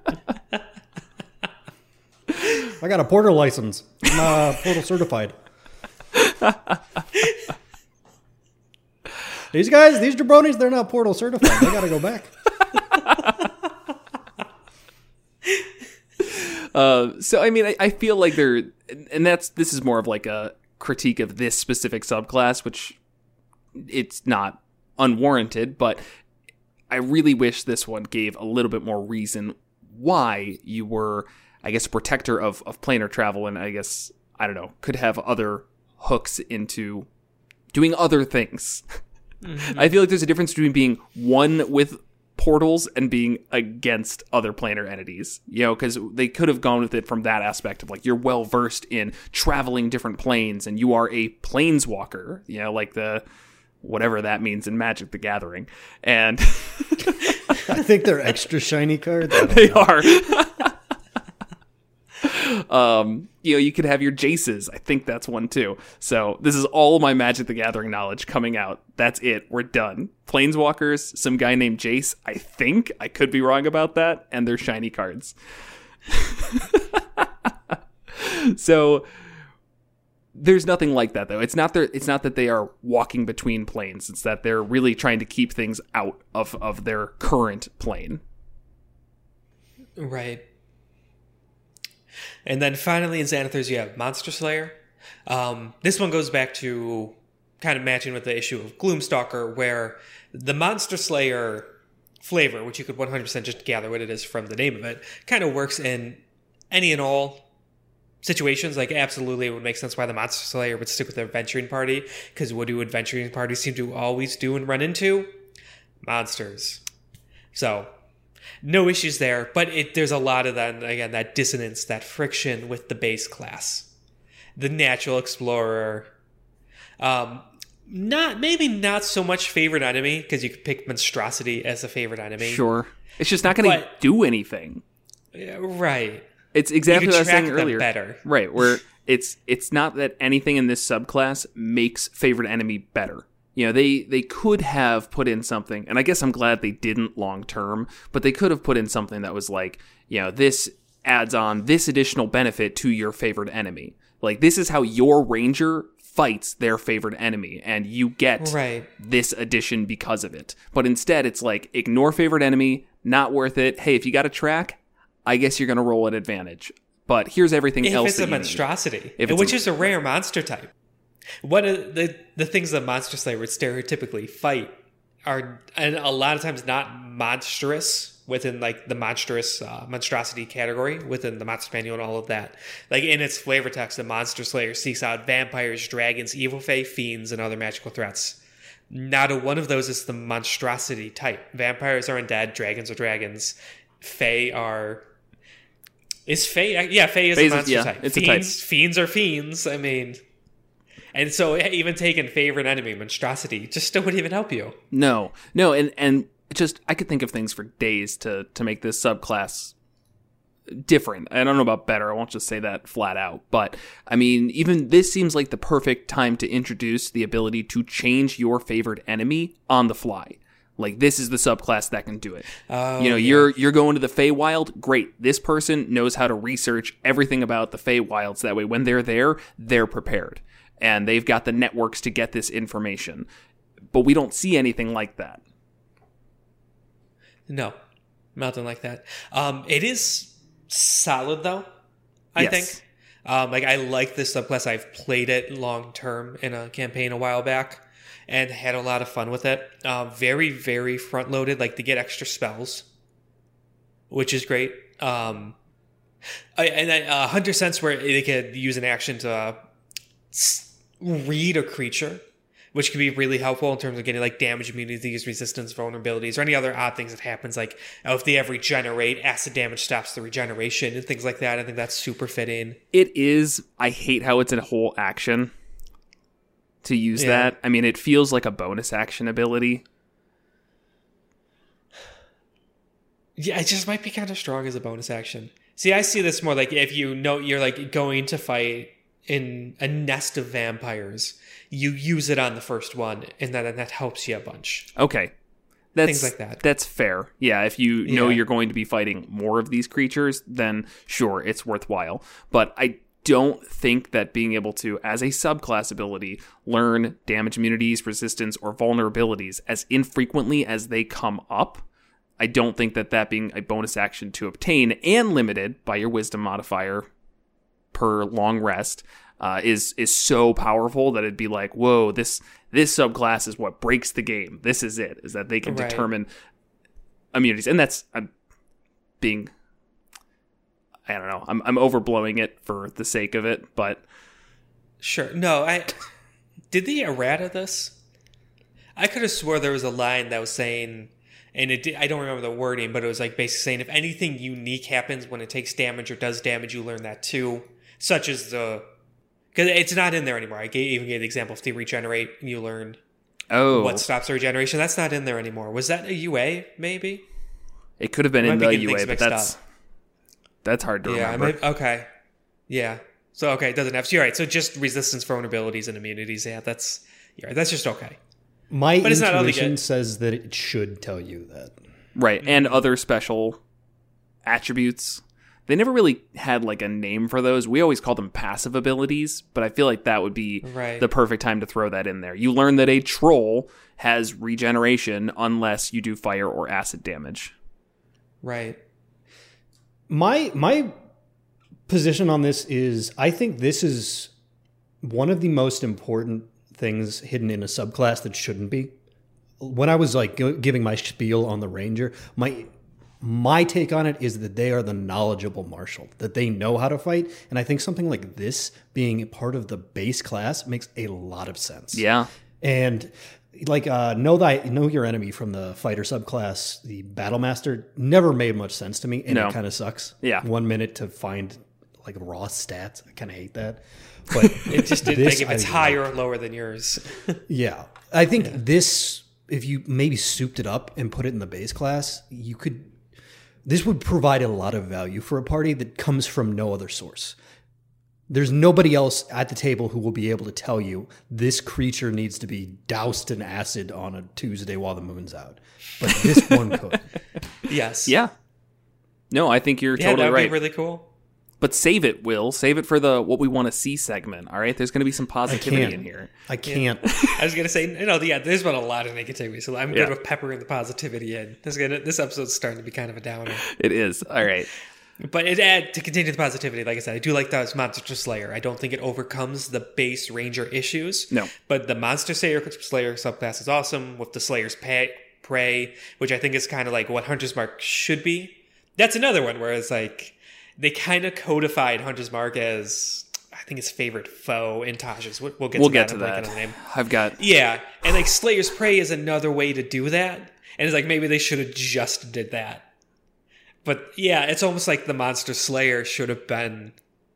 I got a portal license. I'm portal certified. These jabronis, they're not portal certified. They got to go back. So, I mean, I feel like this is more of like a critique of this specific subclass, which it's not unwarranted, but I really wish this one gave a little bit more reason why you were, I guess, a protector of planar travel, and I guess, I don't know, could have other hooks into doing other things. Mm-hmm. I feel like there's a difference between being one with portals and being against other planar entities, because they could have gone with it from that aspect of like, you're well versed in traveling different planes and you are a planeswalker, like the whatever that means in Magic the Gathering. And I think they're extra shiny cards. They are. You could have your Jaces. I think that's one too. So this is all my Magic the Gathering knowledge coming out. That's it. We're done. Planeswalkers, some guy named Jace, I think. I could be wrong about that. And they're shiny cards. So there's nothing like that, though. It's not that they are walking between planes. It's that they're really trying to keep things out of their current plane. Right. And then finally in Xanathars, you have Monster Slayer. This one goes back to kind of matching with the issue of Gloomstalker, where the Monster Slayer flavor, which you could 100% just gather what it is from the name of it, kind of works in any and all situations. Like, absolutely, it would make sense why the Monster Slayer would stick with the Adventuring Party, because what do Adventuring Parties seem to always do and run into? Monsters. So no issues there, but there's a lot of that dissonance, that friction with the base class. The Natural Explorer, not so much favorite enemy, because you could pick Monstrosity as a favorite enemy. Sure. It's just not going to do anything. Right. It's exactly what I was saying earlier. Better. Right, where it's not that anything in this subclass makes favorite enemy better. They could have put in something, and I guess I'm glad they didn't long term, but they could have put in something that was like, this adds on this additional benefit to your favorite enemy. Like, this is how your ranger fights their favorite enemy, and you get this addition because of it. But instead, it's like, ignore favorite enemy, not worth it. Hey, if you got a track, I guess you're going to roll at advantage. But here's everything else. If it's a Monstrosity, which is a rare monster type. One of the things that Monster Slayer would stereotypically fight are, and a lot of times, not monstrous within like the monstrosity category within the Monster Manual and all of that. Like, in its flavor text, the Monster Slayer seeks out vampires, dragons, evil fae, fiends, and other magical threats. Not a one of those is the monstrosity type. Vampires are undead, dragons are dragons, fae are... Is fae... Yeah, fae is a monster type. It's a type. Fiends are fiends. I mean... And so even taking favorite enemy, Monstrosity, just still wouldn't even help you. No, and just, I could think of things for days to make this subclass different. I don't know about better, I won't just say that flat out. But, I mean, even this seems like the perfect time to introduce the ability to change your favorite enemy on the fly. Like, this is the subclass that can do it. You're going to the Feywild, great. This person knows how to research everything about the Feywilds. That way, when they're there, they're prepared. And they've got the networks to get this information. But we don't see anything like that. No, nothing like that. It is solid, though, I think. I like this subclass. I've played it long-term in a campaign a while back and had a lot of fun with it. Very, very front-loaded, like, to get extra spells, which is great. And 100 cents where they could use an action to read a creature, which can be really helpful in terms of getting like damage immunities, resistance, vulnerabilities, or any other odd things that happens. Like if they ever regenerate, acid damage stops the regeneration and things like that. I think that's super fitting. It is. I hate how it's a whole action to use that. I mean, it feels like a bonus action ability. Yeah, it just might be kind of strong as a bonus action. See, I see this more like if you know you're like going to fight in a nest of vampires, you use it on the first one, and that helps you a bunch. Okay. Things like that. That's fair. Yeah, if you know you're going to be fighting more of these creatures, then sure, it's worthwhile. But I don't think that being able to, as a subclass ability, learn damage immunities, resistance, or vulnerabilities as infrequently as they come up, I don't think that being a bonus action to obtain and limited by your wisdom modifier per long rest is so powerful that it'd be like, whoa, this subclass is what breaks the game. This is it, is that they can determine immunities. And that's, I don't know, I'm overblowing it for the sake of it, but sure. No, did they errata this? I could have swore there was a line that was saying, and I don't remember the wording, but it was like basically saying if anything unique happens when it takes damage or does damage, you learn that too. Such as because it's not in there anymore. I even gave the example if they regenerate, you learn what stops the regeneration. That's not in there anymore. Was that a UA? Maybe it could have been in the UA, but that's hard to remember. Okay, yeah. So it doesn't have. So you're right. So just resistance, vulnerabilities, and immunities. Yeah, that's just okay. My intuition says that it should tell you that. Right, and other special attributes. They never really had like a name for those. We always called them passive abilities, but I feel like that would be the perfect time to throw that in there. You learn that a troll has regeneration unless you do fire or acid damage. Right. My position on this is I think this is one of the most important things hidden in a subclass that shouldn't be. When I was like giving my spiel on the Ranger, my take on it is that they are the knowledgeable martial, that they know how to fight. And I think something like this being part of the base class makes a lot of sense. Yeah. And like know your enemy from the fighter subclass, the Battle Master, never made much sense to me. And it kind of sucks. Yeah. 1 minute to find like raw stats. I kind of hate that. But it just didn't think if it's higher or lower than yours. Yeah. I think this, if you maybe souped it up and put it in the base class, this would provide a lot of value for a party that comes from no other source. There's nobody else at the table who will be able to tell you this creature needs to be doused in acid on a Tuesday while the moon's out. But this one could. Yes. Yeah. No, I think you're totally right. Be really cool. But save it, Will. Save it for the what we want to see segment. All right, there's going to be some positivity in here. I can't. I was going to say, there's been a lot of negativity, so I'm good with peppering the positivity in. This episode's starting to be kind of a downer. It is. All right. But to continue the positivity, like I said, I do like that Monster Slayer. I don't think it overcomes the base Ranger issues. No. But the Monster Slayer subclass is awesome with the Slayer's Prey, which I think is kind of like what Hunter's Mark should be. That's another one where it's like, they kind of codified Hunter's Mark as, I think, his favorite foe in Tasha's. We'll get to that. Name. I've got... Yeah, and like Slayer's Prey is another way to do that. And it's like, maybe they should have just did that. But yeah, it's almost like the Monster Slayer should have been...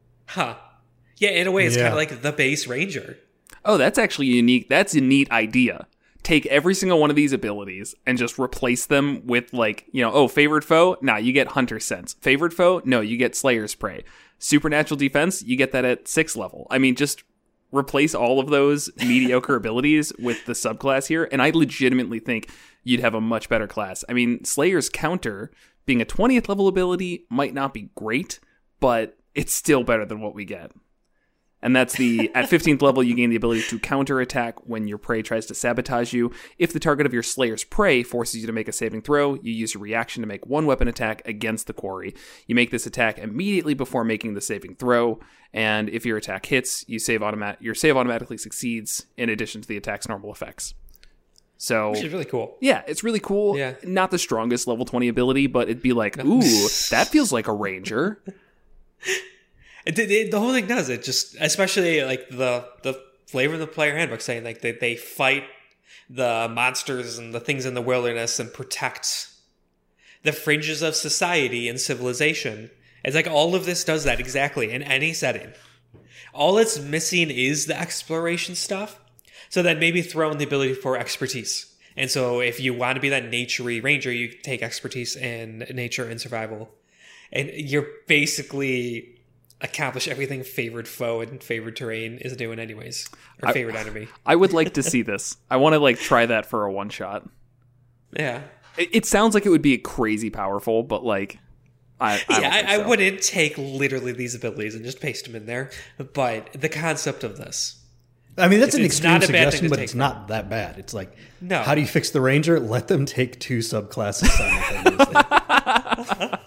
Yeah, in a way, it's kind of like the base Ranger. Oh, that's actually unique. That's a neat idea. Take every single one of these abilities and just replace them with like, favorite foe? Nah, you get Hunter Sense. Favorite foe? No, you get Slayer's Prey. Supernatural Defense? You get that at 6th level. I mean, just replace all of those mediocre abilities with the subclass here, and I legitimately think you'd have a much better class. I mean, Slayer's Counter, being a 20th level ability, might not be great, but it's still better than what we get. And that's at 15th level, you gain the ability to counterattack when your prey tries to sabotage you. If the target of your Slayer's Prey forces you to make a saving throw, you use a reaction to make one weapon attack against the quarry. You make this attack immediately before making the saving throw, and if your attack hits, your save automatically succeeds in addition to the attack's normal effects. So, which is really cool. Yeah, it's really cool. Yeah. Not the strongest level 20 ability, but it'd be like, ooh, that feels like a Ranger. The whole thing does it just, especially like the flavor of the player handbook saying like they fight the monsters and the things in the wilderness and protect the fringes of society and civilization. It's like all of this does that exactly in any setting. All it's missing is the exploration stuff. So then maybe throw in the ability for expertise. And so if you want to be that naturey ranger, you take expertise in nature and survival. And you're basically accomplish everything favored foe and favored terrain is doing anyways. Or favored enemy. I would like to see this. I want to like try that for a one shot. Yeah. It sounds like it would be crazy powerful, but like I wouldn't take literally these abilities and just paste them in there. But the concept of this. I mean, that's an extreme suggestion, but take it's not that bad. It's like, no. How do you fix the ranger? Let them take 2 subclasses simultaneously.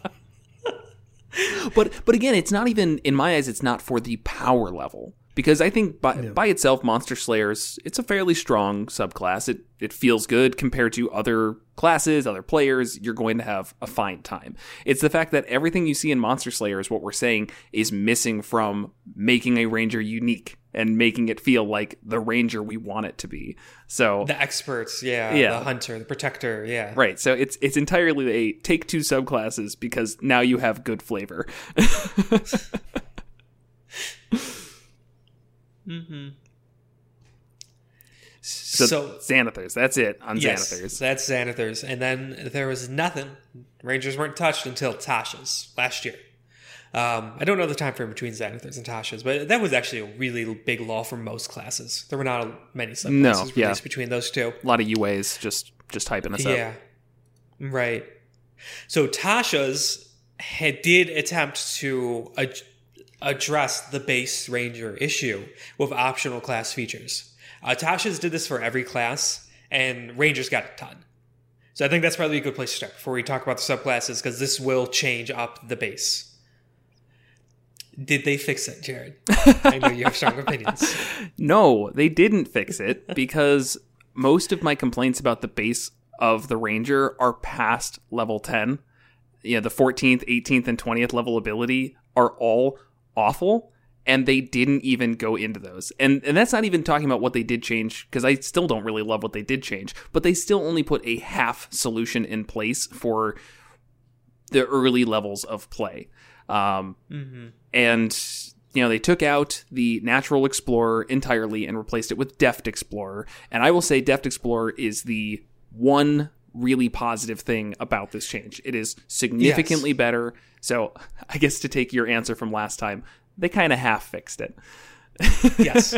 But again, it's not even, in my eyes, it's not for the power level. Because I think by itself, Monster Slayers, it's a fairly strong subclass. It feels good compared to other classes, other players. You're going to have a fine time. It's the fact that everything you see in Monster Slayers, what we're saying, is missing from making a ranger unique and making it feel like the ranger we want it to be. So the experts, the hunter, the protector, right. So it's entirely a take 2 subclasses because now you have good flavor. Mm-hmm. So Xanathars, that's it on Xanathars. That's Xanathars. And then there was nothing. Rangers weren't touched until Tasha's last year. I don't know the time frame between Xanathars and Tasha's, but that was actually a really big law for most classes. There were not many subclasses released between those two. A lot of UAs just hyping us up. Yeah, right. So Tasha's did attempt to address the base ranger issue with optional class features. Tasha's did this for every class, and Rangers got a ton. So I think that's probably a good place to start before we talk about the subclasses, because this will change up the base. Did they fix it, Jared? I know you have strong opinions. No, they didn't fix it, because most of my complaints about the base of the Ranger are past level 10. You know, the 14th, 18th, and 20th level ability are all awful, and they didn't even go into those. And that's not even talking about what they did change, because I still don't really love what they did change, but they still only put a half solution in place for the early levels of play. And, you know, they took out the Natural Explorer entirely and replaced it with Deft Explorer. And I will say Deft Explorer is the one really positive thing about this change. It is significantly better. So I guess to take your answer from last time, they kind of half fixed it. Yes.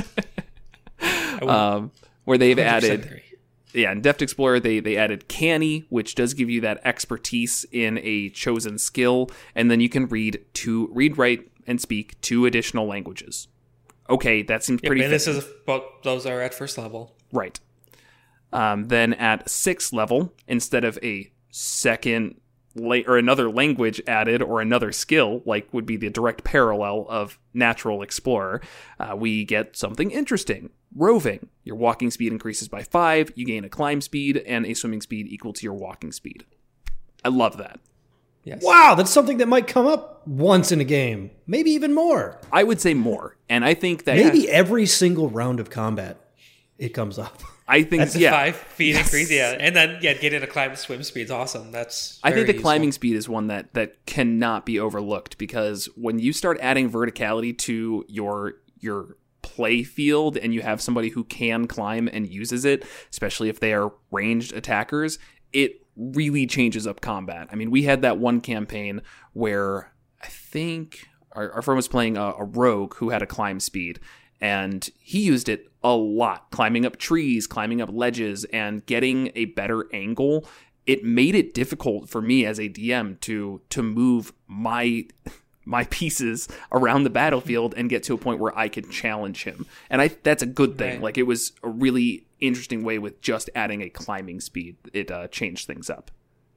Where they've added... agree. Yeah, in Deft Explorer, they added Canny, which does give you that expertise in a chosen skill, and then you can read, write, and speak 2 additional languages. Okay, that seems pretty and this is those are at first level. Right. Then at 6th level, instead of a second or another language added or another skill, like would be the direct parallel of Natural Explorer, we get something interesting. Roving. Your walking speed increases by 5, you gain a climb speed, and a swimming speed equal to your walking speed. I love that. Yes. Wow, that's something that might come up once in a game. Maybe even more. I would say more. And I think that... Maybe every single round of combat, it comes up. I think, that's a 5 feet increase, And then, getting a climb and swim speed is awesome. That's I think the climbing speed is one that cannot be overlooked, because when you start adding verticality to your play field and you have somebody who can climb and uses it, especially if they are ranged attackers, it really changes up combat. I mean, we had that one campaign where I think our friend was playing a rogue who had a climb speed, and he used it a lot, climbing up trees, climbing up ledges, and getting a better angle. It made it difficult for me as a DM to move my pieces around the battlefield and get to a point where I could challenge him. And that's a good thing. Right. Like, it was a really interesting way with just adding a climbing speed. It changed things up.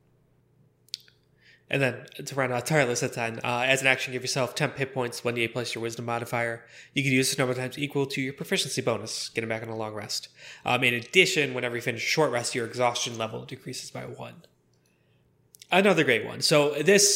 And then to run a tireless at 10, as an action, give yourself 10 hit points when you place your wisdom modifier. You can use this number of times equal to your proficiency bonus, getting back on a long rest. In addition, whenever you finish a short rest, your exhaustion level decreases by 1. Another great one. So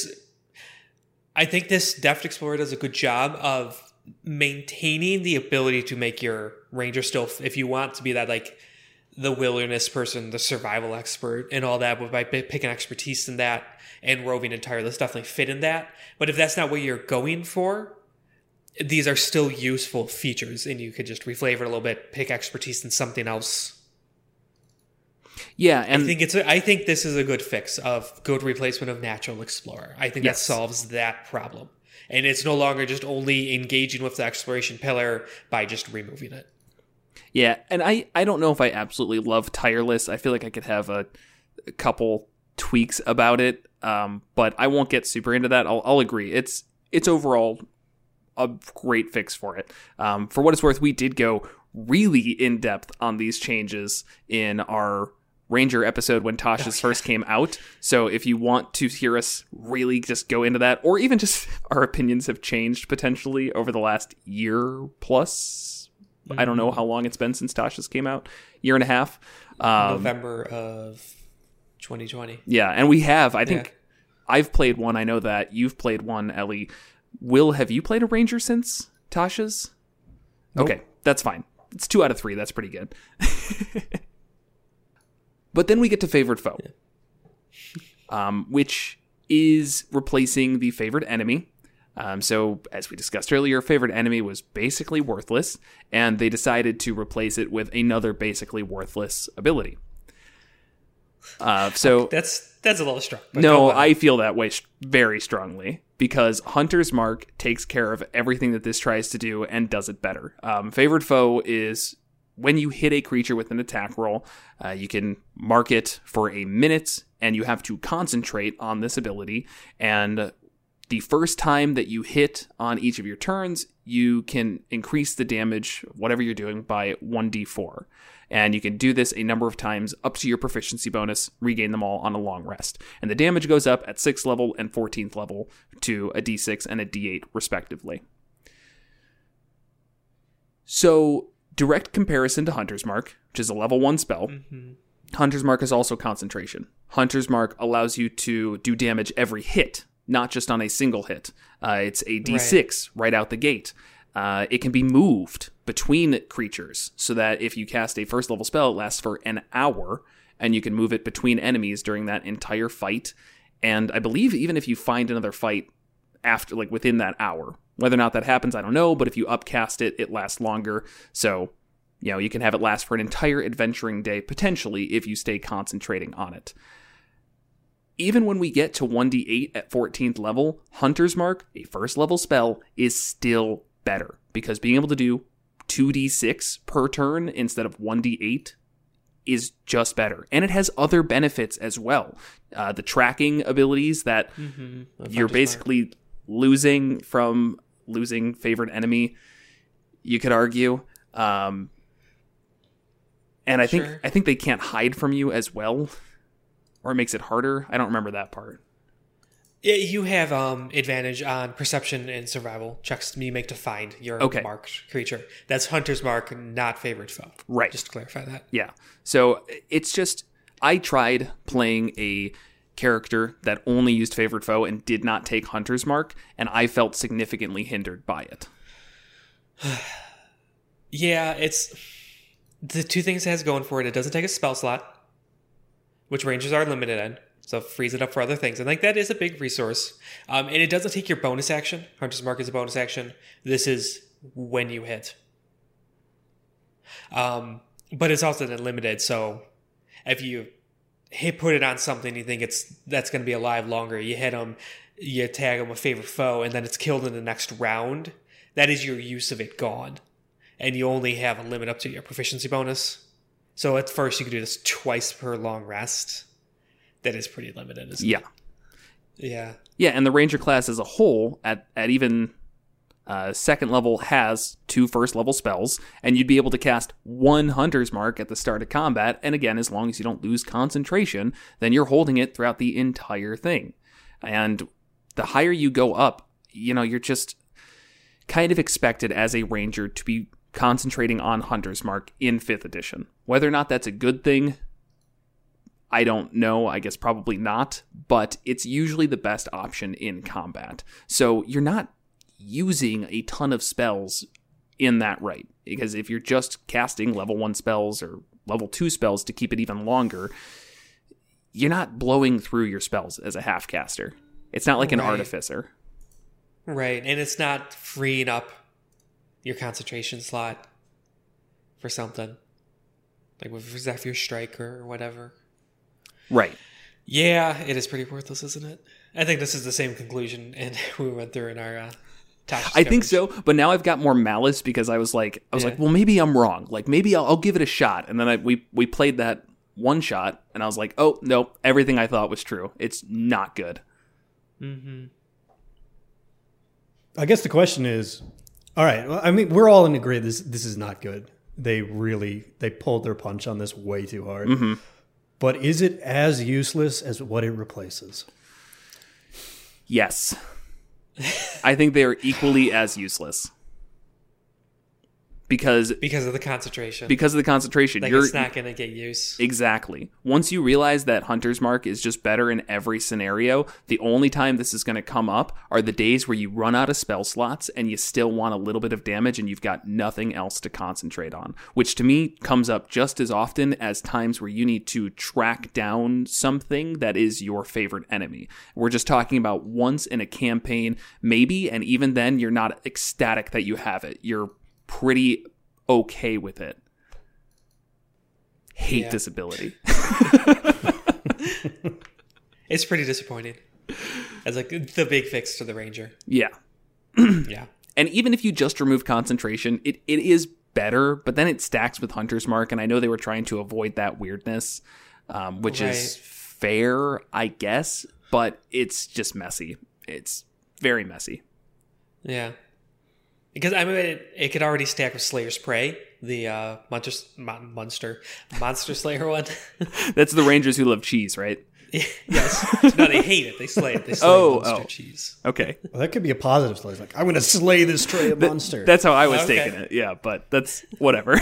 I think this Deft Explorer does a good job of maintaining the ability to make your ranger still, if you want to be that like the wilderness person, the survival expert and all that, but by picking expertise in that and roving and tireless definitely fit in that. But if that's not what you're going for, these are still useful features, and you could just reflavor it a little bit, pick expertise in something else. Yeah, and I think this is a good fix of good replacement of Natural Explorer. I think that solves that problem. And it's no longer just only engaging with the exploration pillar by just removing it. Yeah, and I don't know if I absolutely love Tireless. I feel like I could have a couple tweaks about it, but I won't get super into that. I'll agree. It's overall a great fix for it. For what it's worth, we did go really in depth on these changes in our Ranger episode when Tasha's first came out. So if you want to hear us really just go into that, or even just our opinions have changed potentially over the last year plus. I don't know how long it's been since Tasha's came out. Year and a half. November of 2020. Yeah, and we have. I think I've played one. I know that you've played one, Ellie. Will, have you played a Ranger since Tasha's? Nope. Okay, that's fine. It's 2 out of 3. That's pretty good. But then we get to Favored Foe, which is replacing the Favored Enemy. So, as we discussed earlier, Favored Enemy was basically worthless, and they decided to replace it with another basically worthless ability. So that's a little strong. No, I feel that way very strongly, because Hunter's Mark takes care of everything that this tries to do and does it better. Favored Foe is when you hit a creature with an attack roll, you can mark it for a minute, and you have to concentrate on this ability. And the first time that you hit on each of your turns, you can increase the damage, whatever you're doing, by 1d4. And you can do this a number of times up to your proficiency bonus, regain them all on a long rest. And the damage goes up at 6th level and 14th level to a d6 and a d8, respectively. So, direct comparison to Hunter's Mark, which is a level 1 spell. Hunter's Mark is also concentration. Hunter's Mark allows you to do damage every hit, not just on a single hit. It's a d6 right out the gate. It can be moved between creatures, so that if you cast a first level spell, it lasts for an hour, and you can move it between enemies during that entire fight. And I believe even if you find another fight after, like within that hour, whether or not that happens, I don't know, but if you upcast it, it lasts longer. So, you can have it last for an entire adventuring day, potentially, if you stay concentrating on it. Even when we get to 1d8 at 14th level, Hunter's Mark, a first level spell, is still better, because being able to do 2d6 per turn instead of 1d8 is just better. And it has other benefits as well. The tracking abilities that you're basically losing from losing Favored Enemy, you could argue. And I think they can't hide from you as well, or it makes it harder. I don't remember that part. You have advantage on perception and survival checks you make to find your marked creature. That's Hunter's Mark, not Favored Foe. Right. Just to clarify that. Yeah. So it's just, I tried playing a character that only used Favored Foe and did not take Hunter's Mark, and I felt significantly hindered by it. Yeah, it's the two things it has going for it. It doesn't take a spell slot, which Rangers are limited in. So frees it up for other things. And that is a big resource. And it doesn't take your bonus action. Hunter's Mark is a bonus action. This is when you hit. But it's also limited. So if you put it on something you think that's going to be alive longer, you hit them, you tag them with Favored Foe, and then it's killed in the next round, that is your use of it gone. And you only have a limit up to your proficiency bonus. So at first you can do this twice per long rest. That is pretty limited, isn't it? Yeah. Yeah, and the Ranger class as a whole, at even second level, has 2 first level spells, and you'd be able to cast 1 Hunter's Mark at the start of combat, and again, as long as you don't lose concentration, then you're holding it throughout the entire thing. And the higher you go up, you're just kind of expected as a Ranger to be concentrating on Hunter's Mark in 5th edition. Whether or not that's a good thing, I don't know, I guess probably not, but it's usually the best option in combat. So you're not using a ton of spells in that right. Because if you're just casting level 1 spells or level 2 spells to keep it even longer, you're not blowing through your spells as a half caster. It's not like an artificer. Right, and it's not freeing up your concentration slot for something. Like with Zephyr Striker or whatever. Right. Yeah, it is pretty worthless, isn't it? I think this is the same conclusion and we went through in our I think so, but now I've got more malice because I was like, well, maybe I'm wrong. Like, maybe I'll give it a shot. And then we played that one shot, and I was like, oh, no, everything I thought was true. It's not good. Mm-hmm. I guess the question is, all right, well, I mean, we're all in agreement this is not good. They pulled their punch on this way too hard. Mm-hmm. But is it as useless as what it replaces? Yes. I think they are equally as useless. Because of the concentration. Because of the concentration. Like it's not going to get use. Exactly. Once you realize that Hunter's Mark is just better in every scenario, the only time this is going to come up are the days where you run out of spell slots and you still want a little bit of damage and you've got nothing else to concentrate on. Which to me comes up just as often as times where you need to track down something that is your favorite enemy. We're just talking about once in a campaign, maybe, and even then you're not ecstatic that you have it. You're pretty okay with it. Hate this ability. It's pretty disappointing. As like the big fix to the Ranger. Yeah. Yeah. And even if you just remove concentration, it is better, but then it stacks with Hunter's Mark, and I know they were trying to avoid that weirdness, which is fair, I guess, but it's just messy. It's very messy. Yeah. Because, I mean, it could already stack with Slayer's Prey, the Monster Slayer one. That's the Rangers who love cheese, right? Yes. No, they hate it. They slay it. They slay monster cheese. Okay. Well, that could be a positive slay. It's like, I'm going to slay this tray of monster. That's how I was taking it. Yeah, but that's whatever.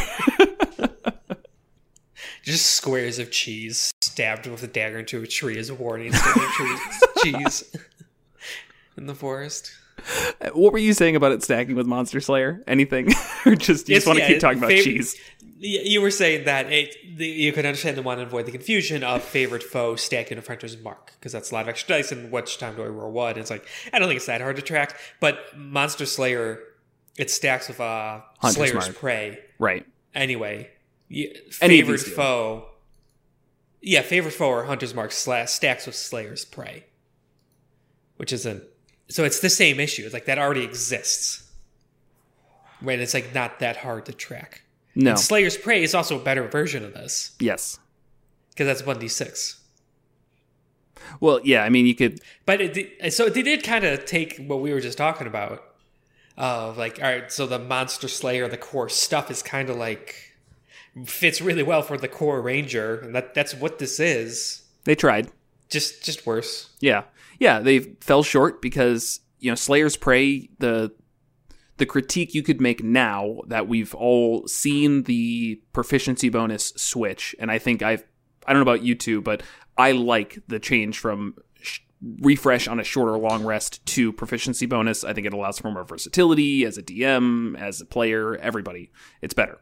Just squares of cheese stabbed with a dagger into a tree as a warning instead of cheese in the forest. What were you saying about it stacking with Monster Slayer? Anything? Or just you just want to keep talking about cheese? You were saying that you could understand and want to avoid the confusion of favorite foe stacking with Hunter's Mark, because that's a lot of extra dice, and which time do I roll what? It's like, I don't think it's that hard to track, but Monster Slayer, it stacks with Slayer's Prey. Right. Anyway, favorite foe... Yeah, favorite foe or Hunter's Mark stacks with Slayer's Prey. Which isn't... So it's the same issue. It's like that already exists. Right? It's like not that hard to track. No. And Slayer's Prey is also a better version of this. Yes. Because that's 1d6. Well, yeah, I mean, you could... But so they did kind of take what we were just talking about. Of like, all right, so the Monster Slayer, the core stuff is kind of like... fits really well for the core Ranger. And that's what this is. They tried. Just worse. Yeah. Yeah, they fell short because, Slayer's Prey, the critique you could make now that we've all seen the proficiency bonus switch, and I think I don't know about you two, but I like the change from refresh on a short or long rest to proficiency bonus. I think it allows for more versatility as a DM, as a player, everybody. It's better.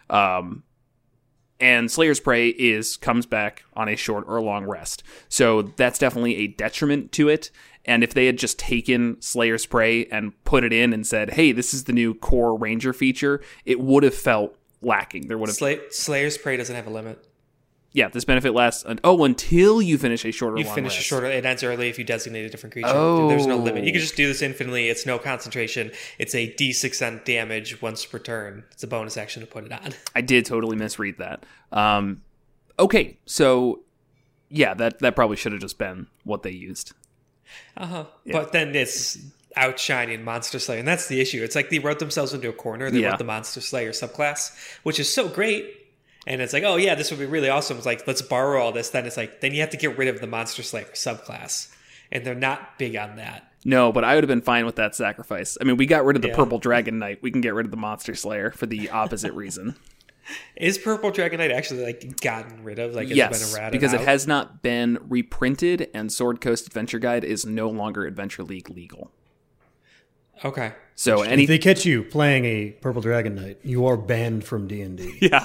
And Slayer's Prey comes back on a short or long rest. So that's definitely a detriment to it. And if they had just taken Slayer's Prey and put it in and said, hey, this is the new core Ranger feature, it would have felt lacking. There would have Slayer's Prey doesn't have a limit. Yeah, this benefit lasts until you finish a short or long rest. You finish a shorter. It ends early if you designate a different creature. Oh. There's no limit. You can just do this infinitely. It's no concentration. It's a D6 on damage once per turn. It's a bonus action to put it on. I did totally misread that. Okay, so yeah, that probably should have just been what they used. Yeah. But then it's outshining Monster Slayer, and that's the issue. It's like they wrote themselves into a corner. They wrote the Monster Slayer subclass, which is so great. And it's like, oh yeah, this would be really awesome. It's like, let's borrow all this. Then it's like, then you have to get rid of the Monster Slayer subclass. And they're not big on that. No, but I would have been fine with that sacrifice. I mean, we got rid of the Purple Dragon Knight. We can get rid of the Monster Slayer for the opposite reason. Is Purple Dragon Knight actually like gotten rid of? Like, yes, because it has not been reprinted, and Sword Coast Adventure Guide is no longer Adventure League legal. Okay. So If they catch you playing a Purple Dragon Knight, you are banned from D&D. Yeah.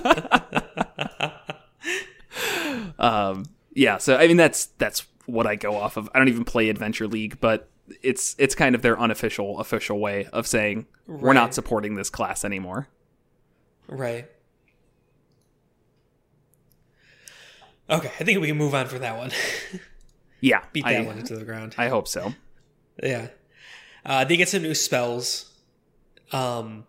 Yeah, so I mean that's what I go off of. I don't even play Adventure League, but it's kind of their unofficial official way of saying we're not supporting this class anymore. Right. Okay, I think we can move on from that one. Yeah. Beat that one into the ground. I hope so. Yeah. They get some new spells. And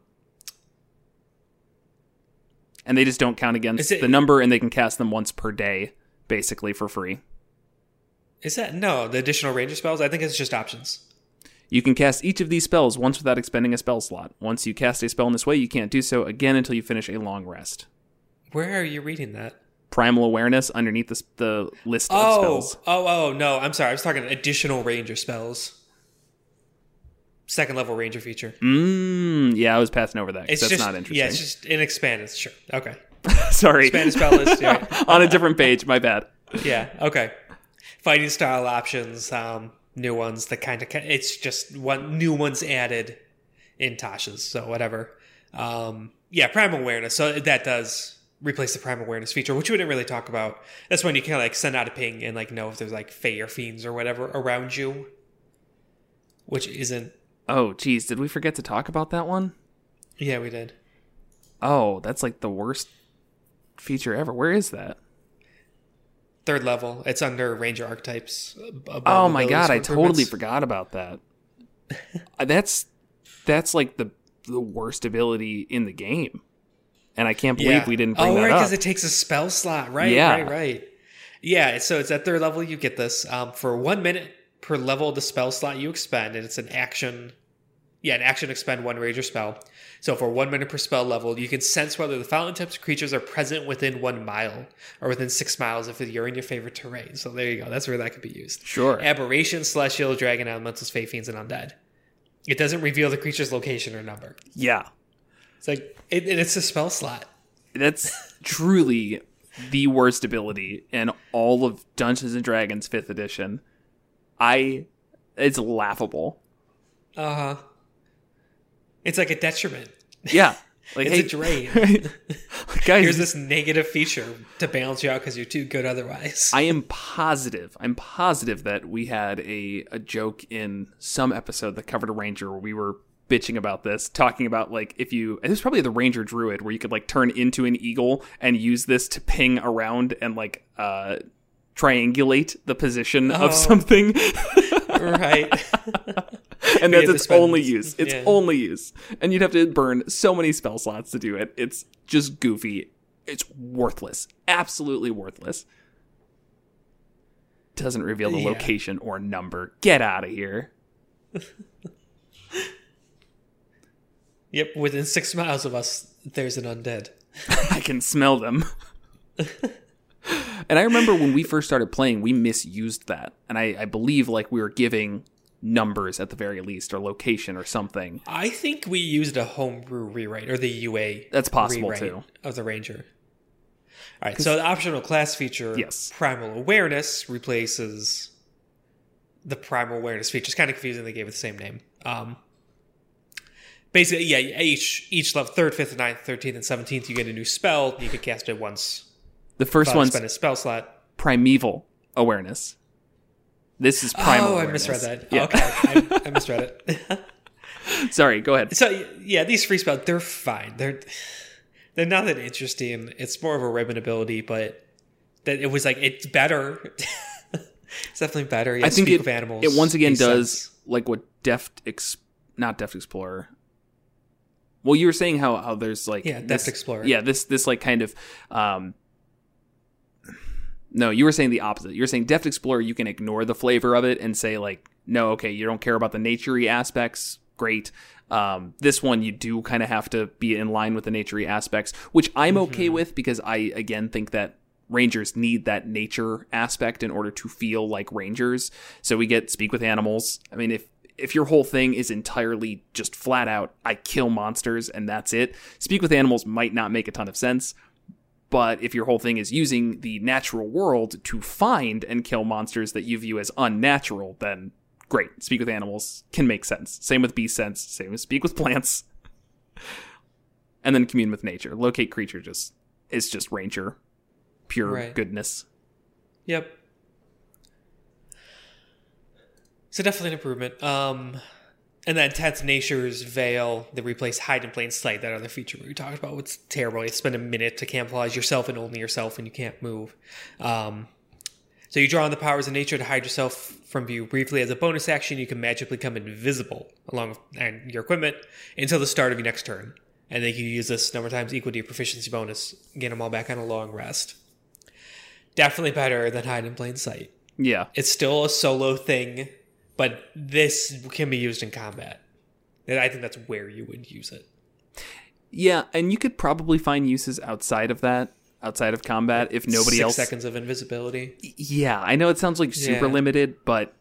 they just don't count against the number, and they can cast them once per day, basically for free. Is that no the additional ranger spells? I think it's just options. You can cast each of these spells once without expending a spell slot. Once you cast a spell in this way, you can't do so again until you finish a long rest. Where are you reading that? Primal Awareness underneath the list of spells. Oh, no. I'm sorry. I was talking additional ranger spells. Second level ranger feature. Yeah, I was passing over that because that's not interesting. Yeah, it's just an expanded. Sure. Okay. Sorry. Expanded spell list. Yeah. On a different page. My bad. Yeah. Okay. Fighting style options. New ones that kind of it's just new ones added in Tasha's, so whatever. Primal Awareness, so that does replace the Primal Awareness feature, which we didn't really talk about. That's when you can like send out a ping and like know if there's like Fae or Fiends or whatever around you, which isn't. Oh geez, did we forget to talk about that one? Yeah, we did. Oh, that's like the worst feature ever. Where is that? Third level. It's under Ranger archetypes. Oh my god, I totally forgot about that. That's like the worst ability in the game, and I can't believe we didn't bring that up. Oh, right, because it takes a spell slot. Right, right. Yeah, so it's at third level. You get this for 1 minute per level of the spell slot you expend, and it's an action. Yeah, an action expend one Ranger spell. So for 1 minute per spell level, you can sense whether the following types of creatures are present within 1 mile or within 6 miles if you're in your favorite terrain. So there you go. That's where that could be used. Sure. Aberration, Celestial, Dragon, Elementals, Fae, Fiends, and Undead. It doesn't reveal the creature's location or number. Yeah. It's like, it's a spell slot. That's truly the worst ability in all of Dungeons & Dragons 5th edition. It's laughable. Uh-huh. It's like a detriment. Yeah. Like, it's a drain. Guys, here's this negative feature to balance you out because you're too good otherwise. I am positive that we had a joke in some episode that covered a ranger where we were bitching about this, talking about like it was probably the Ranger Druid where you could like turn into an eagle and use this to ping around and like triangulate the position of something. Right. And that's its only use. It's only use. And you'd have to burn so many spell slots to do it. It's just goofy. It's worthless. Absolutely worthless. Doesn't reveal the location or number. Get out of here. Yep, within 6 miles of us, there's an undead. I can smell them. And I remember when we first started playing, we misused that. And I believe like we were giving numbers at the very least, or location or something. I think we used a homebrew rewrite, or the UA that's possible too, of the Ranger. All right, so the optional class feature, Primal Awareness, replaces the Primal Awareness feature. It's kind of confusing they gave it the same name. Basically, each level, 3rd, 5th, 9th, 13th, and 17th, you get a new spell. You can cast it once. The first one's spend a spell slot. Primeval Awareness. This is Primal Awareness. I misread that. Yeah. Okay, I misread it. Sorry, go ahead. So, yeah, these free spells, they're fine. They're not that interesting. It's more of a ribbon ability, but that it was like, it's better. It's definitely better. I think Speak with Animals. It once again does like what not Deft Explorer. Well, you were saying how there's like Deft Explorer. Yeah, this like kind of no, you were saying the opposite. You were saying Deft Explorer, you can ignore the flavor of it and say like, no, okay, you don't care about the nature-y aspects. Great. This one, you do kind of have to be in line with the nature-y aspects, which I'm okay with because I, again, think that Rangers need that nature aspect in order to feel like Rangers. So we get Speak with Animals. I mean, if your whole thing is entirely just flat out, I kill monsters and that's it, Speak with Animals might not make a ton of sense. But if your whole thing is using the natural world to find and kill monsters that you view as unnatural, then great. Speak with animals can make sense. Same with beast sense. Same with speak with plants. And then commune with nature. Locate creature is just ranger. Pure goodness. Yep. So definitely an improvement. And then Intense Nature's Veil, they replace Hide in Plain Sight, that other feature we talked about. It's terrible. You spend a minute to camouflage yourself and only yourself, and you can't move. So you draw on the powers of nature to hide yourself from view briefly. As a bonus action, you can magically become invisible along with your equipment until the start of your next turn. And then you can use this number of times equal to your proficiency bonus. Get them all back on a long rest. Definitely better than Hide in Plain Sight. Yeah. It's still a solo thing, but this can be used in combat. And I think that's where you would use it. Yeah, and you could probably find uses outside of that. Outside of combat, if nobody else... 6 seconds of invisibility. Yeah, I know it sounds like super limited, but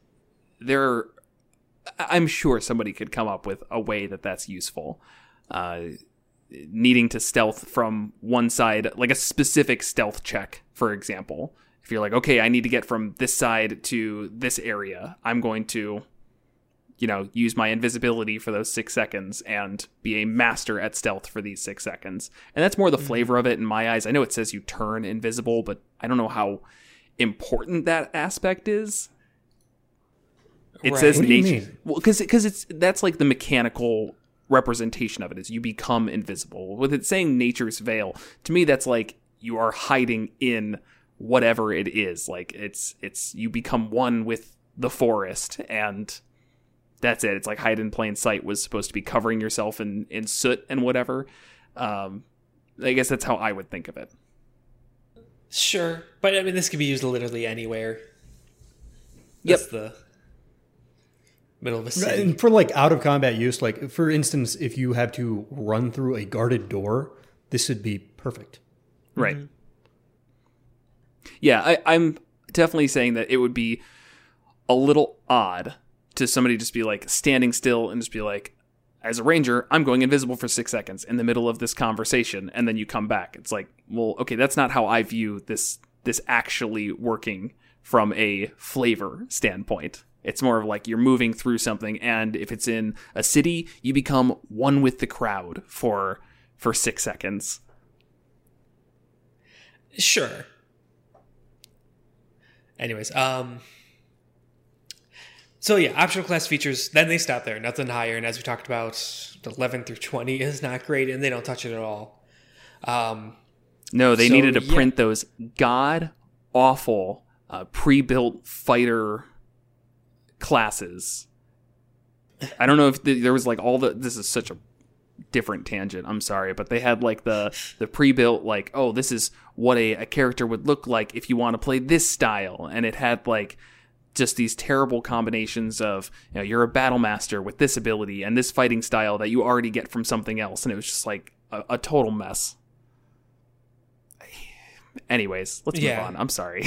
I'm sure somebody could come up with a way that's useful. Needing to stealth from one side, like a specific stealth check, for example. If you're like, okay, I need to get from this side to this area, I'm going to, use my invisibility for those 6 seconds and be a master at stealth for these 6 seconds. And that's more the flavor of it in my eyes. I know it says you turn invisible, but I don't know how important that aspect is. It says what nature. do you mean? Well, because that's like the mechanical representation of it is you become invisible. With it saying nature's veil, to me that's like you are hiding in whatever it is. Like it's you become one with the forest, and that's it. It's like Hide in Plain Sight was supposed to be covering yourself in soot and whatever. I guess that's how I would think of it. Sure. But I mean, this could be used literally anywhere. That's the middle of a city. And for like out of combat use, like for instance, if you have to run through a guarded door, this would be perfect. Right. Mm-hmm. Yeah, I'm definitely saying that it would be a little odd to somebody just be like standing still and just be like, as a ranger, I'm going invisible for 6 seconds in the middle of this conversation, and then you come back. It's like, well, okay, that's not how I view this actually working from a flavor standpoint. It's more of like you're moving through something, and if it's in a city, you become one with the crowd for 6 seconds. Sure. Anyways, so yeah, optional class features, then they stop there, nothing higher, and as we talked about, 11 through 20 is not great, and they don't touch it at all. No, they needed to print those god-awful pre-built fighter classes. I don't know if there was like this is such a different tangent, I'm sorry, but they had like the pre-built, like, oh, this is what a character would look like if you want to play this style, and it had like just these terrible combinations of, you're a battle master with this ability and this fighting style that you already get from something else, and it was just like a total mess. Anyways, let's move on. I'm sorry.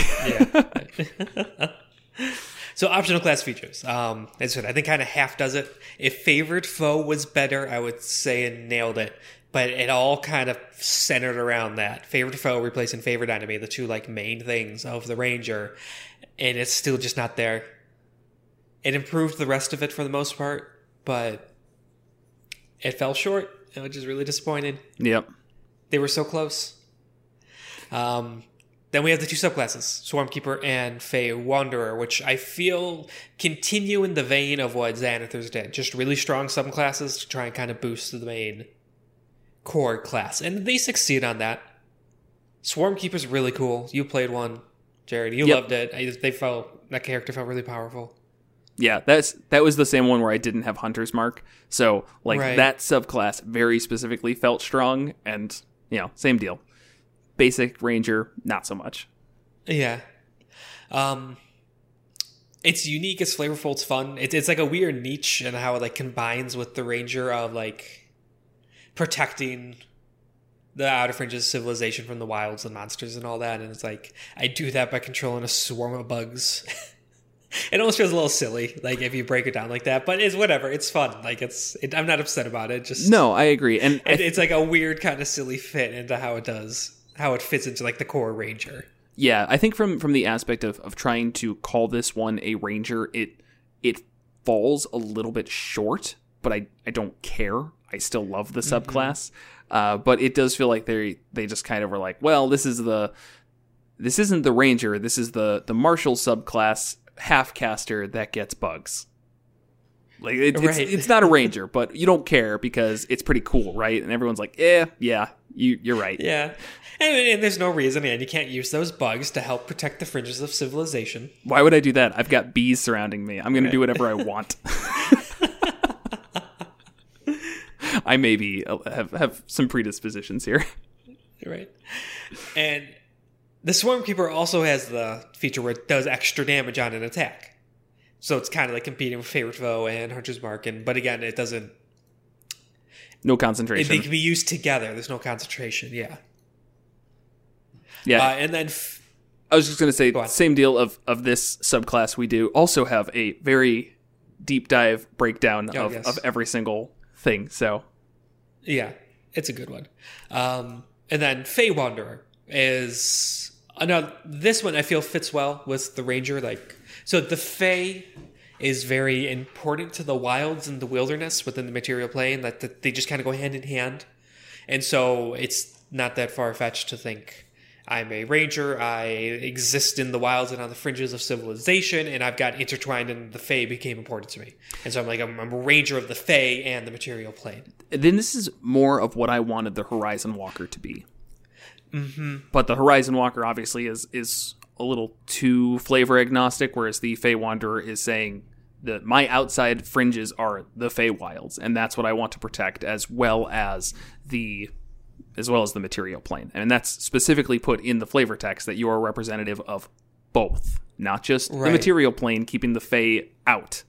So optional class features. As I said, I think kind of half does it. If Favored Foe was better, I would say it nailed it. But it all kind of centered around that. Favored Foe replacing Favored Enemy, the two like main things of the Ranger. And it's still just not there. It improved the rest of it for the most part, but it fell short, which is really disappointing. Yep. They were so close. Then we have the two subclasses, Swarmkeeper and Fey Wanderer, which I feel continue in the vein of what Xanathars did. Just really strong subclasses to try and kind of boost the main core class. And they succeed on that. Swarmkeeper's really cool. You played one, Jared. You loved it. That character felt really powerful. Yeah, that was the same one where I didn't have Hunter's Mark. So, that subclass very specifically felt strong, and, same deal. Basic Ranger, not so much. Yeah. It's unique, it's flavorful, it's fun. It's like a weird niche and how it like combines with the Ranger of like protecting the outer fringes of civilization from the wilds and monsters and all that. And it's like, I do that by controlling a swarm of bugs. It almost feels a little silly, like if you break it down like that, but it's whatever. It's fun. Like I'm not upset about it. Just no, I agree, and it's like a weird kind of silly fit into how it fits into like the core Ranger. Yeah, I think from the aspect of trying to call this one a Ranger, it falls a little bit short, but I don't care. I still love the subclass. But it does feel like they just kind of were like, well, this isn't the Ranger. This is the Martial subclass half-caster that gets bugs. Like it's not a Ranger, but you don't care because it's pretty cool, right? And everyone's like, yeah, you're right. Yeah. And there's no reason, and you can't use those bugs to help protect the fringes of civilization. Why would I do that? I've got bees surrounding me. I'm going to do whatever I want. I maybe have some predispositions here. Right. And the Swarm Keeper also has the feature where it does extra damage on an attack. So it's kind of like competing with Favorite Foe and Hunter's Mark. But again, it doesn't... No concentration. They can be used together. There's no concentration, yeah. Yeah. And then... I was just going to say, same deal of this subclass we do. Also have a very deep dive breakdown of every single thing, so... Yeah, it's a good one. And then Fey Wanderer is... this one I feel fits well with the Ranger. So the Fey is very important to the wilds and the wilderness within the material plane, that they just kind of go hand in hand. And so it's not that far-fetched to think... I'm a ranger, I exist in the wilds and on the fringes of civilization, and I've got intertwined, and the Fae became important to me. And so I'm a ranger of the Fae and the material plane. Then this is more of what I wanted the Horizon Walker to be. Mm-hmm. But the Horizon Walker obviously is a little too flavor agnostic, whereas the Fey Wanderer is saying that my outside fringes are the Fey Wilds, and that's what I want to protect, as well as the material plane. And that's specifically put in the flavor text that you are representative of both, not just the material plane, keeping the Fae out.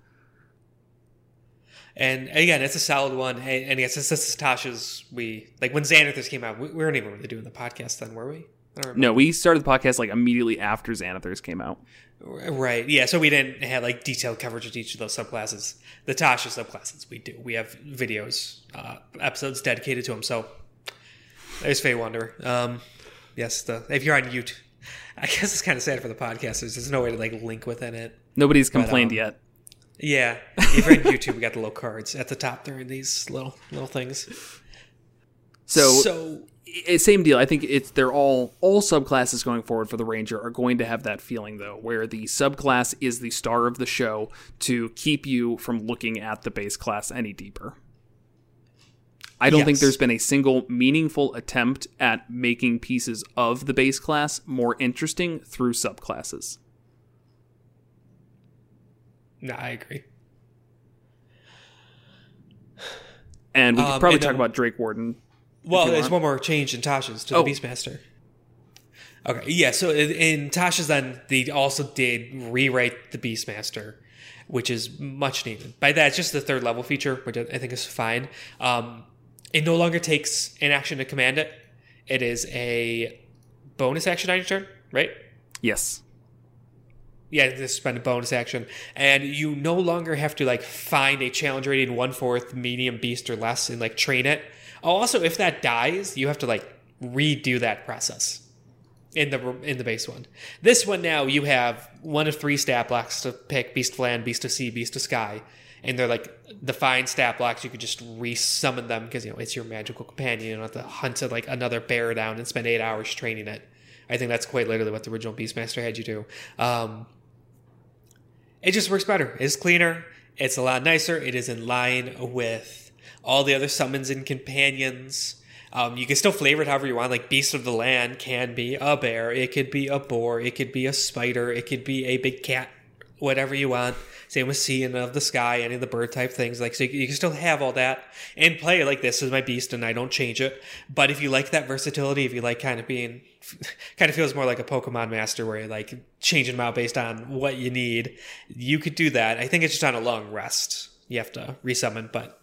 And again, it's a solid one. And yes, this is Tasha's. When Xanathars came out, we weren't even really doing the podcast then, were we? No, we started the podcast immediately after Xanathars came out. Right. Yeah. So we didn't have detailed coverage of each of those subclasses. The Tasha subclasses we do. We have videos, episodes dedicated to them. So there's Fey Wanderer. Yes, if you're on YouTube, I guess it's kind of sad for the podcasters. There's no way to link within it. Nobody's complained yet. Yeah, if you're on YouTube, we got the little cards at the top there, these little things. So same deal. I think they're all subclasses going forward for the Ranger are going to have that feeling though, where the subclass is the star of the show to keep you from looking at the base class any deeper. I don't think there's been a single meaningful attempt at making pieces of the base class more interesting through subclasses. No, I agree. And we could probably talk about Drake Warden. Well, there's one more change in Tasha's to the Beastmaster. Okay, yeah, so in Tasha's then, they also did rewrite the Beastmaster, which is much needed. By that, it's just the third level feature, which I think is fine. It no longer takes an action to command it. It is a bonus action on your turn, right? Yes. Yeah, this spend a bonus action. And you no longer have to find a challenge rating 1/4 medium beast or less and train it. Also, if that dies, you have to redo that process in the base one. This one now you have one of 3 stat blocks to pick: Beast of Land, Beast of Sea, Beast of Sky. And they're defined stat blocks. You could just resummon them because it's your magical companion. You don't have to hunt another bear down and spend 8 hours training it. I think that's quite literally what the original Beastmaster had you do. It just works better. It's cleaner. It's a lot nicer. It is in line with all the other summons and companions. You can still flavor it however you want. Beast of the Land can be a bear. It could be a boar. It could be a spider. It could be a big cat. Whatever you want. Same with Sea and of the Sky, any of the bird type things. So you can still have all that and play it this is my beast and I don't change it. But if you like that versatility, if you kind of feels more like a Pokemon Master where you're changing them out based on what you need, you could do that. I think it's just on a long rest. You have to resummon, but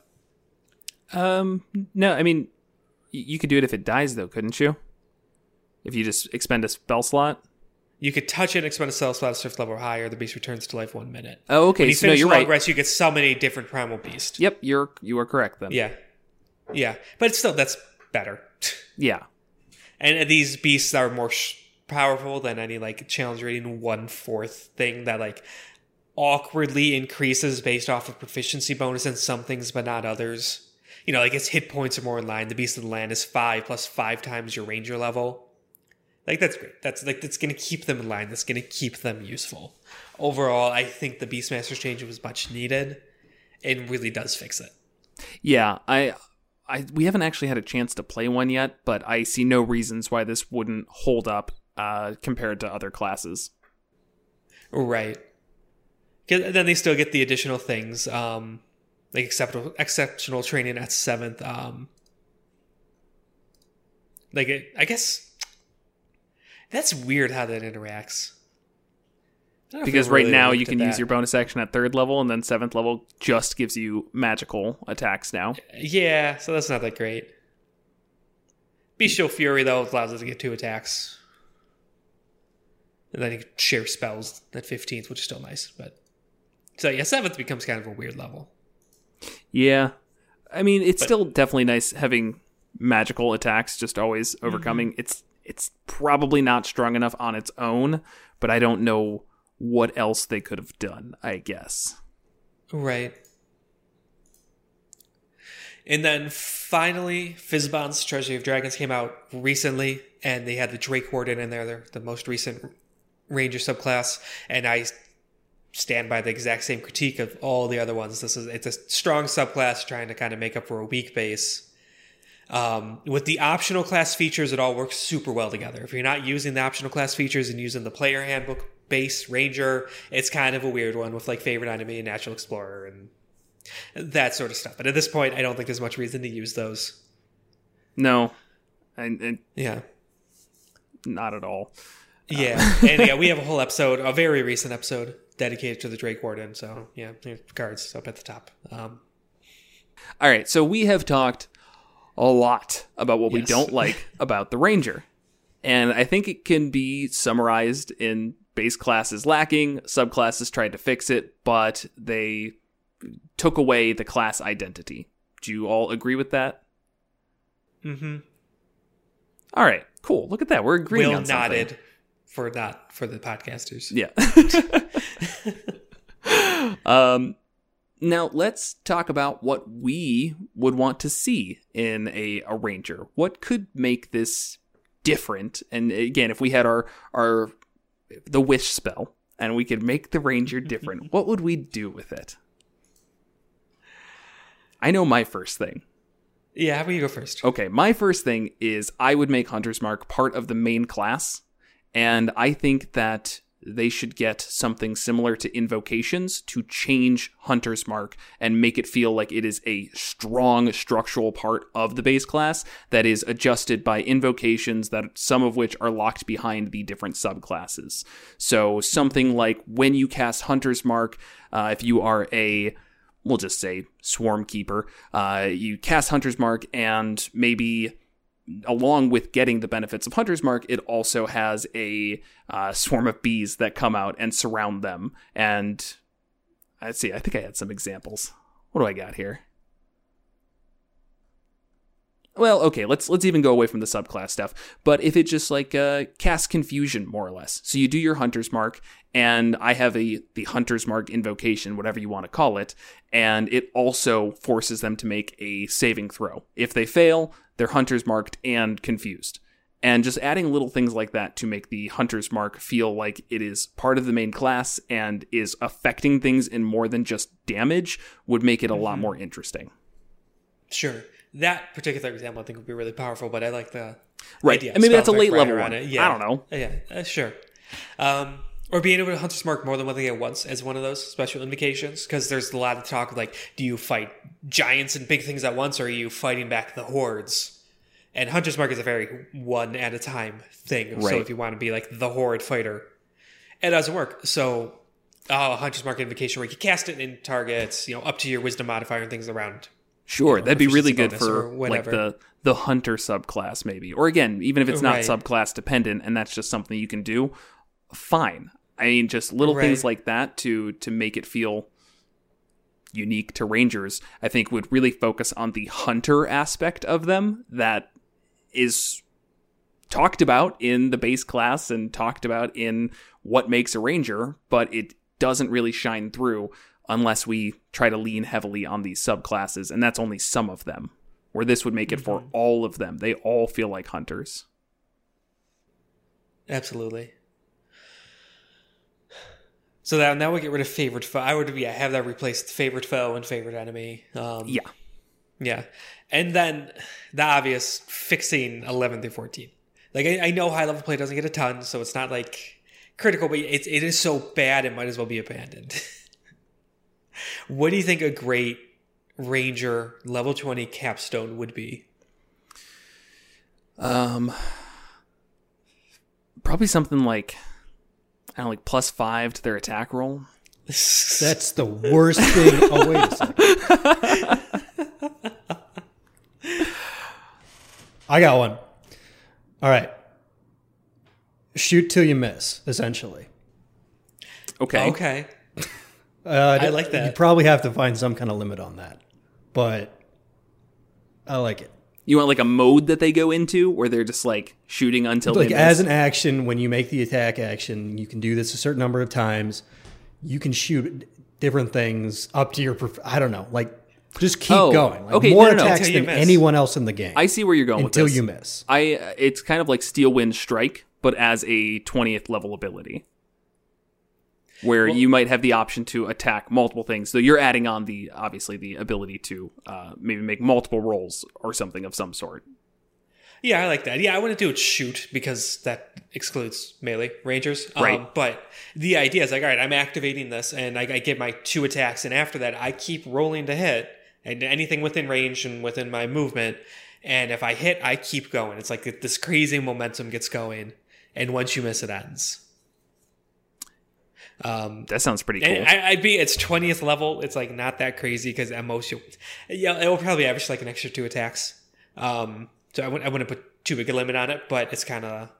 no, I mean, you could do it if it dies though, couldn't you? If you just expend a spell slot. You could touch it and expend a spell slot at 5th level or higher. The beast returns to life 1 minute. Oh, okay. When you finish you're long right. rest, you get so many different primal beasts. Yep, you are correct then. Yeah. But still, that's better. Yeah. And these beasts are more powerful than any challenge rating 1/4 thing that awkwardly increases based off of proficiency bonus in some things, but not others. You know, like its hit points are more in line. The Beast of the Land is 5 plus 5 times your ranger level. Like, that's great. That's going to keep them in line. That's going to keep them useful. Overall, I think the Beastmaster's change was much needed. It really does fix it. Yeah, we haven't actually had a chance to play one yet, but I see no reasons why this wouldn't hold up compared to other classes. Right. Then they still get the additional things, like exceptional training at 7th. I guess that's weird how that interacts. Because right now you can use your bonus action at 3rd level, and then 7th level just gives you magical attacks now. Yeah, so that's not that great. Bestial Fury, though, allows us to get 2 attacks. And then you can share spells at 15th, which is still nice. So yeah, 7th becomes kind of a weird level. Yeah. I mean, it's still definitely nice having magical attacks, just always overcoming. Mm-hmm. It's probably not strong enough on its own, but I don't know what else they could have done, I guess. Right. And then finally, Fizban's Treasury of Dragons came out recently, and they had the Drake Warden in there. They're the most recent Ranger subclass, and I stand by the exact same critique of all the other ones. It's a strong subclass trying to kind of make up for a weak base. With the optional class features, it all works super well together. If you're not using the optional class features and using the player handbook base Ranger, it's kind of a weird one with like favorite enemy and natural explorer and that sort of stuff. But at this point, I don't think there's much reason to use those. No. And yeah. Not at all. Yeah. And yeah, we have a whole episode, a very recent episode, dedicated to the Drake Warden. So yeah, cards up at the top. All right. So we have talked a lot about what we don't like about the Ranger. And I think it can be summarized in base classes lacking, subclasses tried to fix it, but they took away the class identity. Do you all agree with that? Mm-hmm. All right, cool. Look at that. We're agreeing on something. Nodded for the podcasters. Yeah. Now let's talk about what we would want to see in a Ranger. What could make this different? And again, if we had the wish spell and we could make the Ranger different, what would we do with it? I know my first thing. Yeah, how about you go first? Okay, my first thing is I would make Hunter's Mark part of the main class, and I think that they should get something similar to Invocations to change Hunter's Mark and make it feel like it is a strong structural part of the base class that is adjusted by invocations, that some of which are locked behind the different subclasses. So something like when you cast Hunter's Mark, if you are we'll just say Swarm Keeper, you cast Hunter's Mark, and maybe along with getting the benefits of Hunter's Mark, it also has a swarm of bees that come out and surround them. And let's see, I think I had some examples. What do I got here? Well, okay, let's even go away from the subclass stuff. But if it just like casts confusion, more or less. So you do your Hunter's Mark, and I have the Hunter's Mark invocation, whatever you want to call it, and it also forces them to make a saving throw. If they fail, they're Hunter's Marked and confused. And just adding little things like that to make the Hunter's Mark feel like it is part of the main class and is affecting things in more than just damage would make it a lot more interesting. Sure. That particular example I think would be really powerful, but I like the idea. And maybe that's a late level one. Yeah. I don't know. Yeah, sure. Or being able to Hunter's Mark more than one thing at once as one of those special invocations, because there's a lot of talk of like, do you fight giants and big things at once, or are you fighting back the hordes? And Hunter's Mark is a very one at a time thing. Right. So if you want to be like the horde fighter, it doesn't work. So Hunter's Mark invocation where you cast it in targets, up to your wisdom modifier and things around. Sure, that'd be really good for like the hunter subclass maybe. Or again, even if it's not subclass dependent and that's just something you can do, fine. I mean, just little things like that to make it feel unique to Rangers, I think would really focus on the hunter aspect of them that is talked about in the base class and talked about in what makes a Ranger, but it doesn't really shine through unless we try to lean heavily on these subclasses, and that's only some of them. Where this would make it for all of them. They all feel like hunters. Absolutely. So now we get rid of favorite foe. I have that replaced favorite foe and favorite enemy. Yeah. And then the obvious fixing 11 through 14. Like, I know high level play doesn't get a ton, so it's not like critical, but it is so bad it might as well be abandoned. What do you think a great Ranger level 20 capstone would be? Probably something like, I don't know, like +5 to their attack roll. That's the worst thing. Oh, wait a second. I got one. All right. Shoot till you miss, essentially. Okay. I like that. You probably have to find some kind of limit on that, but I like it. You want like a mode that they go into where they're just like shooting until Like they miss? as an action, when you make the attack action, you can do this a certain number of times. You can shoot different things up to your. I don't know. Like just keep going. Like okay, more no. attacks Until you than miss. anyone else in the game. I see where you're going with this. Until you miss. It's kind of like Steel Wind Strike, but as a 20th level ability. Where you might have the option to attack multiple things. So you're adding on obviously the ability to maybe make multiple rolls or something of some sort. Yeah, I like that. Yeah, I wouldn't do it shoot because that excludes melee rangers. Right. But the idea is like, all right, I'm activating this and I get my 2 attacks. And after that, I keep rolling to hit and anything within range and within my movement. And if I hit, I keep going. It's like this crazy momentum gets going. And once you miss, it ends. That sounds pretty cool. And it's 20th level. It's like not that crazy because at most it will probably average like an extra 2 attacks. So I wouldn't put too big a limit on it, but it's kind of.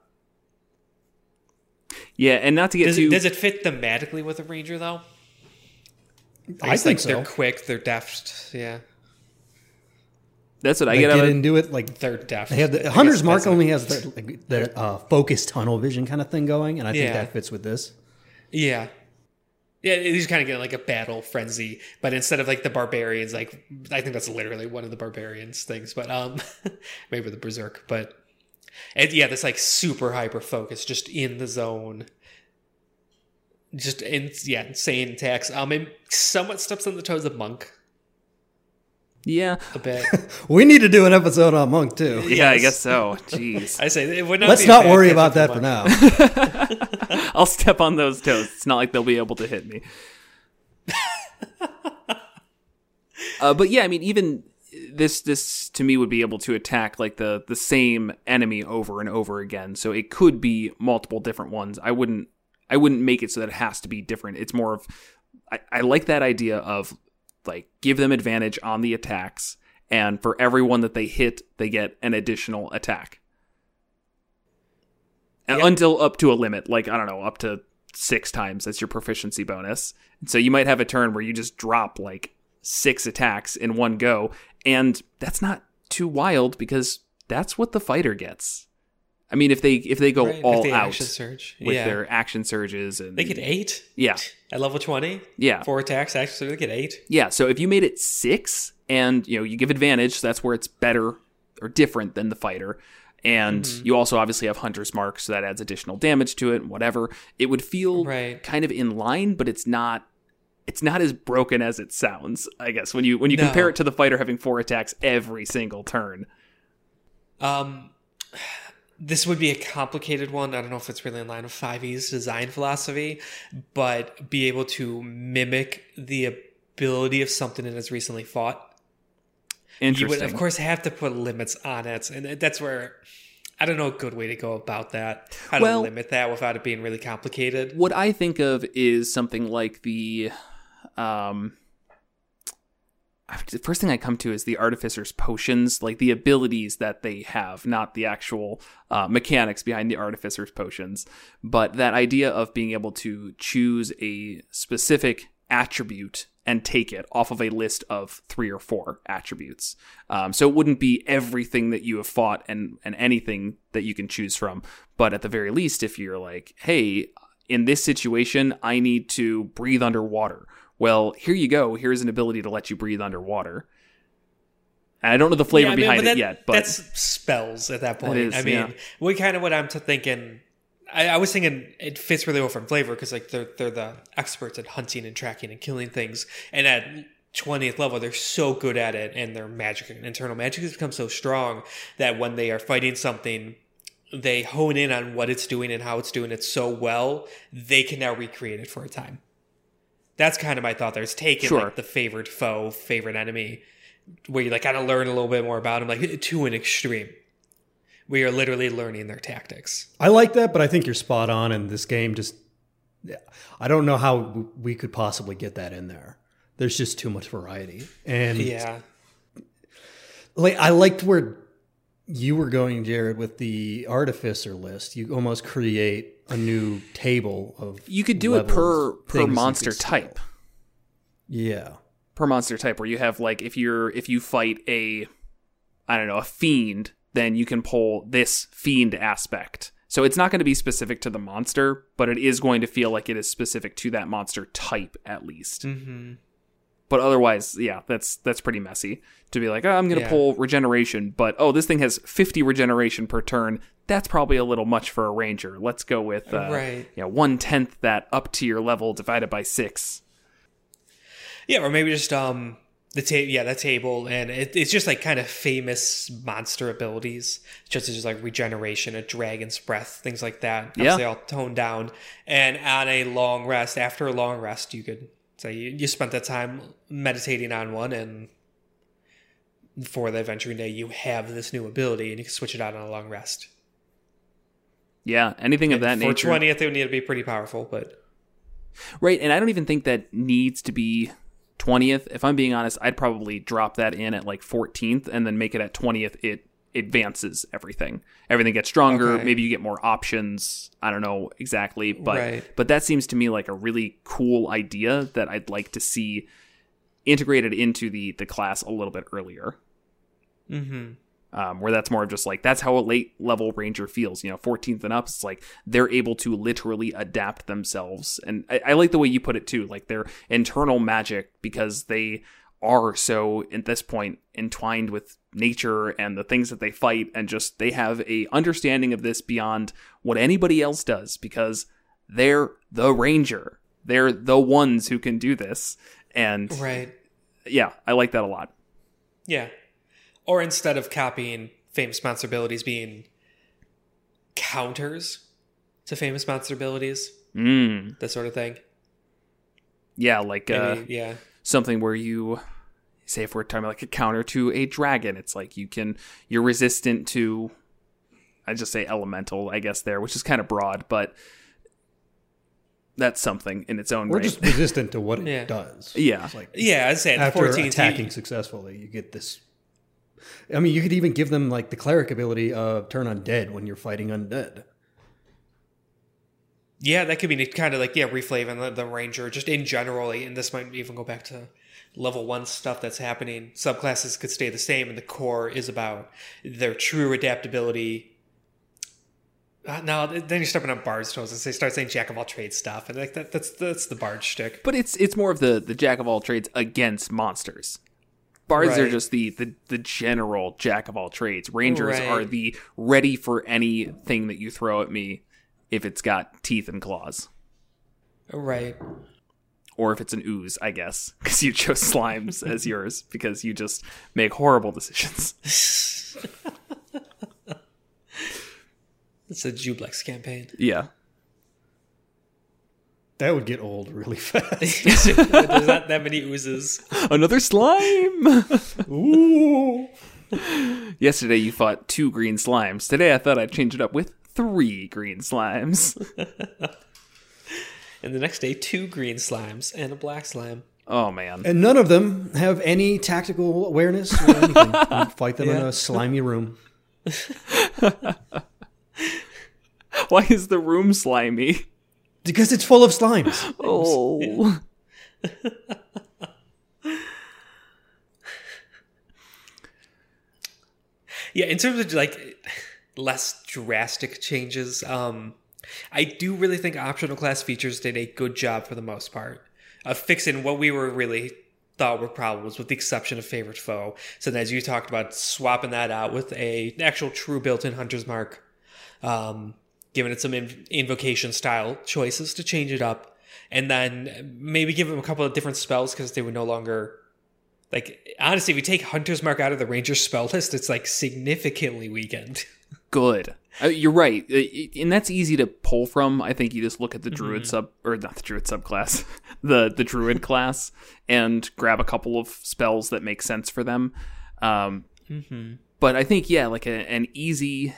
Yeah, and not to get Does it fit thematically with a ranger though? I think so. They're quick. They're deft. Yeah, That's what I They get out get of into it like they're deft. they have the Hunter's Mark only has the focused tunnel vision kind of thing going, and I think Yeah. that fits with this. Yeah. Yeah, he's kind of getting like a battle frenzy, but instead of like the barbarians, like I think that's literally one of the barbarians things, but maybe the berserk, but this like super hyper focus, just in the zone, just insane attacks. It somewhat steps on the toes of Monk Yeah. a bit. We need to do an episode on Monk too. Yeah, I Yes. guess so. Jeez. I say it would not. Let's be a not bad worry catch about up that for for Monk. now. I'll step on those toes. It's not like they'll be able to hit me. But yeah, I mean, even this to me would be able to attack like the same enemy over and over again. So it could be multiple different ones. I wouldn't make it so that it has to be different. It's more of I like that idea of like give them advantage on the attacks, and for every one that they hit, they get an additional attack. Yep. Until up to a limit, like, I don't know, up to 6 times. That's your proficiency bonus. And so you might have a turn where you just drop like 6 attacks in one go. And that's not too wild because that's what the fighter gets. I mean, if they go Right, all the out action surge. with Yeah. their action surges. And They get 8 Yeah. at level 20. Yeah. 4 attacks, actually, they get 8. Yeah, so if you made it 6 and you give advantage, so that's where it's better or different than the fighter. And you also obviously have Hunter's Mark, so that adds additional damage to it, whatever. It would feel Right. kind of in line, but it's not as broken as it sounds, I guess, when you No. compare it to the fighter having 4 attacks every single turn. This would be a complicated one. I don't know if it's really in line with 5e's design philosophy, but be able to mimic the ability of something that has recently fought. You Interesting. would, of course, have to put limits on it. And that's where I don't know a good way to go about that. How to Well- limit that without it being really complicated. What I think of is something like the first thing I come to is the Artificer's Potions, like the abilities that they have, not the actual mechanics behind the Artificer's Potions, but that idea of being able to choose a specific attribute and take it off of a list of 3 or 4 attributes. So it wouldn't be everything that you have fought and anything that you can choose from. But at the very least, if you're like, hey, in this situation, I need to breathe underwater. Well, here you go. Here's an ability to let you breathe underwater. And I don't know the flavor behind it yet, but that's spells at that point. Is, I mean, what I'm thinking. I was thinking it fits really well from flavor because like they're the experts at hunting and tracking and killing things, and at 20th level they're so good at it, and their magic and internal magic has become so strong that when they are fighting something, they hone in on what it's doing and how it's doing it so well they can now recreate it for a time. That's kind of my thought there. It's taking like the favored foe, favorite enemy, where you like kind of learn a little bit more about them, like to an extreme. We are literally learning their tactics. I like that, but I think you're spot on. And this game I don't know how we could possibly get that in there. There's just too much variety. And like I liked where you were going, Jared, with the artificer list. You almost create a new table of. You could do it per monster type. Yeah. Per monster type, where you have like if you fight a fiend, then you can pull this fiend aspect. So it's not going to be specific to the monster, but it is going to feel like it is specific to that monster type at least. Mm-hmm. But otherwise, yeah, that's pretty messy to be like, I'm going to pull regeneration, but this thing has 50 regeneration per turn. That's probably a little much for a ranger. Let's go with 1/10 that up to your level divided by 6. Yeah, or maybe just that table, and it's just like kind of famous monster abilities, just as like regeneration, a dragon's breath, things like that. Obviously all toned down. And on a long rest, after a long rest, you could say you spent that time meditating on one, and for the adventuring day, you have this new ability, and you can switch it out on a long rest. Yeah, anything of that nature. For 20th, it would need to be pretty powerful, but right, and I don't even think that needs to be 20th. If I'm being honest, I'd probably drop that in at like 14th and then make it at 20th. It advances everything. Everything gets stronger. Okay. Maybe you get more options. I don't know exactly, but that seems to me like a really cool idea that I'd like to see integrated into the class a little bit earlier. Mm-hmm. Where that's more of just like, that's how a late level ranger feels, 14th and up. It's like they're able to literally adapt themselves. And I like the way you put it too, like their internal magic, because they are so at this point entwined with nature and the things that they fight, and just they have a understanding of this beyond what anybody else does, because they're the ranger. They're the ones who can do this. And yeah, I like that a lot. Yeah. Or instead of copying famous monster abilities, being counters to famous monster abilities. That sort of thing. Yeah, like something where you say, if we're talking about like a counter to a dragon, it's like you're resistant to, I just say elemental, I guess there, which is kind of broad, but that's something in its own right. We're just resistant to what it does. Yeah. It's like, I'd say after 14th, attacking successfully, you get this. I mean, you could even give them like the cleric ability of turn undead when you're fighting undead. Yeah, that could be kind of like, reflaving the ranger just in general. And this might even go back to level 1 stuff that's happening. Subclasses could stay the same, and the core is about their true adaptability. No, then you're stepping on Bard's toes and they start saying jack of all trades stuff, and like that's the Bard shtick. But it's more of the jack of all trades against monsters. Bards are just the general jack of all trades. Rangers are the ready for anything that you throw at me if it's got teeth and claws. Right. Or if it's an ooze, I guess, because you chose slimes as yours, because you just make horrible decisions. It's a Jublex campaign. Yeah. That would get old really fast. There's not that many oozes. Another slime! Ooh! Yesterday you fought 2 green slimes. Today I thought I'd change it up with 3 green slimes. And the next day, 2 green slimes and a black slime. Oh, man. And none of them have any tactical awareness or anything. You fight them in a slimy room. Why is the room slimy? Because it's full of slimes. Oh. Yeah, in terms of like less drastic changes, I do really think optional class features did a good job for the most part of fixing what we were really thought were problems, with the exception of favorite foe. So as you talked about, swapping that out with an actual true built-in Hunter's Mark, giving it some invocation style choices to change it up, and then maybe give them a couple of different spells because they would no longer, like, honestly, if you take Hunter's Mark out of the Ranger spell list, it's like significantly weakened. Good. You're right. And that's easy to pull from. I think you just look at the Druid not the Druid subclass, the Druid class, and grab a couple of spells that make sense for them. But I think, yeah, like an easy,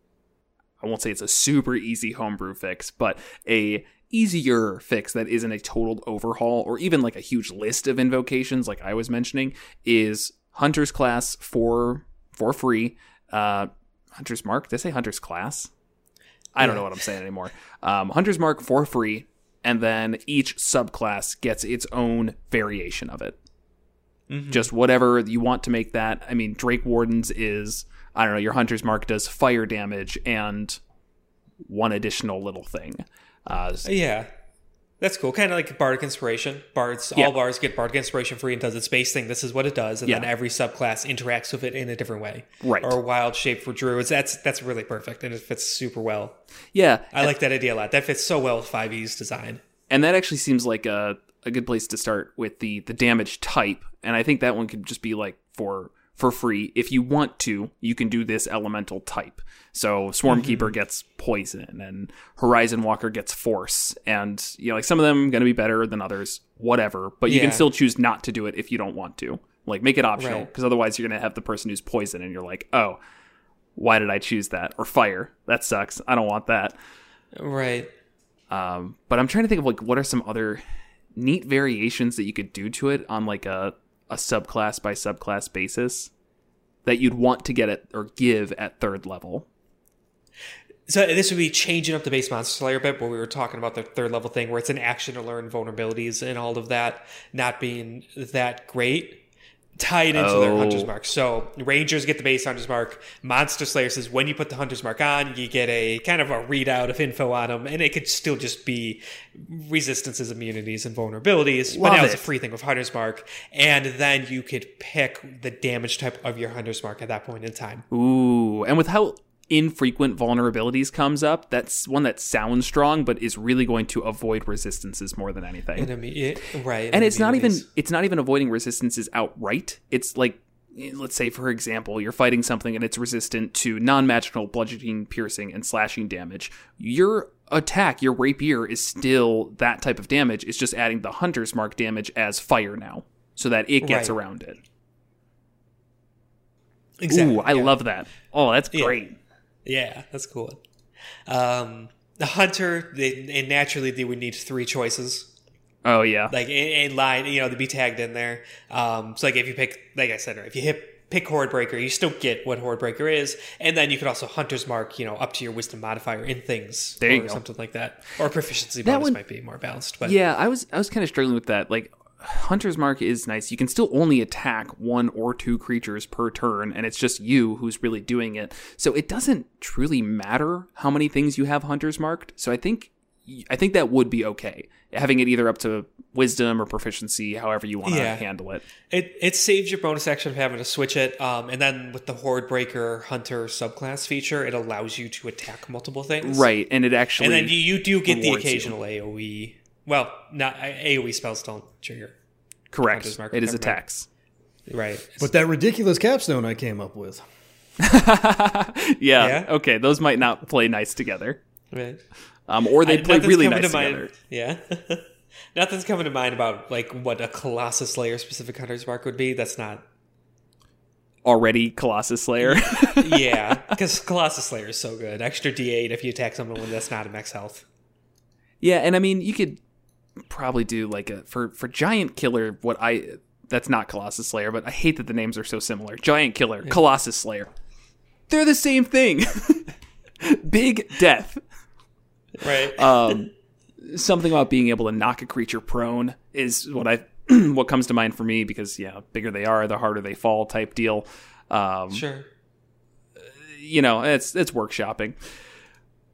I won't say it's a super easy homebrew fix, but a easier fix that isn't a total overhaul or even like a huge list of invocations like I was mentioning is Hunter's class for free. Hunter's Mark? Did I say Hunter's class? I don't know what I'm saying anymore. Hunter's Mark for free, and then each subclass gets its own variation of it. Just whatever you want to make that. I mean, Drake Wardens is, I don't know, your Hunter's Mark does fire damage and one additional little thing. Yeah. That's cool. Kind of like Bardic Inspiration. All bards get Bardic Inspiration free and does its base thing. This is what it does. And then every subclass interacts with it in a different way. Right. Or Wild Shape for Druids. That's really perfect. And it fits super well. Yeah. I like that idea a lot. That fits so well with 5e's design. And that actually seems like a good place to start with the damage type. And I think that one could just be like for free. If you want to, you can do this elemental type. So Swarmkeeper gets poison and Horizon Walker gets force. And, you know, like some of them going to be better than others, whatever. But you can still choose not to do it if you don't want to. Like, make it optional, because otherwise you're going to have the person who's poison and you're like, oh, why did I choose that? Or fire. That sucks. I don't want that. Right. But I'm trying to think of, like, what are some other neat variations that you could do to it on, like, a subclass by subclass basis that you'd want to get it or give at third level. So this would be changing up the base Monster Slayer bit, where we were talking about the third level thing, where it's an action to learn vulnerabilities and all of that not being that great, tied into their Hunter's Mark. So Rangers get the base Hunter's Mark. Monster Slayer says when you put the Hunter's Mark on, you get a kind of a readout of info on them, and it could still just be resistances, immunities, and vulnerabilities. But now it's a free thing with Hunter's Mark, and then you could pick the damage type of your Hunter's Mark at that point in time. Ooh, and with how infrequent vulnerabilities comes up, that's one that sounds strong but is really going to avoid resistances more than anything. Right. And it's not even avoiding resistances outright. It's like, let's say for example, you're fighting something and it's resistant to non-magical bludgeoning, piercing, and slashing damage. Your attack, your rapier, is still that type of damage. It's just adding the Hunter's Mark damage as fire now, so that it gets around it. Exactly. Ooh, I love that. Oh, that's great. Yeah, that's cool. The Hunter, naturally they would need 3 choices. Oh, yeah. Like in line, you know, they'd be tagged in there. So like if you pick, like I said, if you pick Hordebreaker, you still get what Hordebreaker is. And then you could also Hunter's Mark, you know, up to your wisdom modifier in things. There you go. Something like that. Or proficiency bonus might be more balanced. But yeah, I was kind of struggling with that. Like, Hunter's Mark is nice. You can still only attack 1 or 2 creatures per turn, and it's just you who's really doing it. So it doesn't truly matter how many things you have Hunter's Marked. So I think that would be okay, having it either up to wisdom or proficiency, however you want to handle it. It saves your bonus action of having to switch it, and then with the Hordebreaker Hunter subclass feature, it allows you to attack multiple things. Right, and it actually, and then you do get the occasional AoE. Well, not AoE spells don't trigger. Correct. It is attacks. Right. But that ridiculous capstone I came up with. Yeah. Okay. Those might not play nice together. Right. Or they play really nice together. Yeah. Nothing's coming to mind about like what a Colossus Slayer specific Hunter's Mark would be. That's not already Colossus Slayer. Yeah, because Colossus Slayer is so good. Extra D8 if you attack someone when that's not a max health. Yeah, and I mean you could probably do like for Giant Killer that's not Colossus Slayer, but I hate that the names are so similar. Giant Killer, Colossus Slayer. They're the same thing. Big death. Right. Something about being able to knock a creature prone is what comes to mind for me, because bigger they are, the harder they fall type deal. Sure. You know, it's workshopping.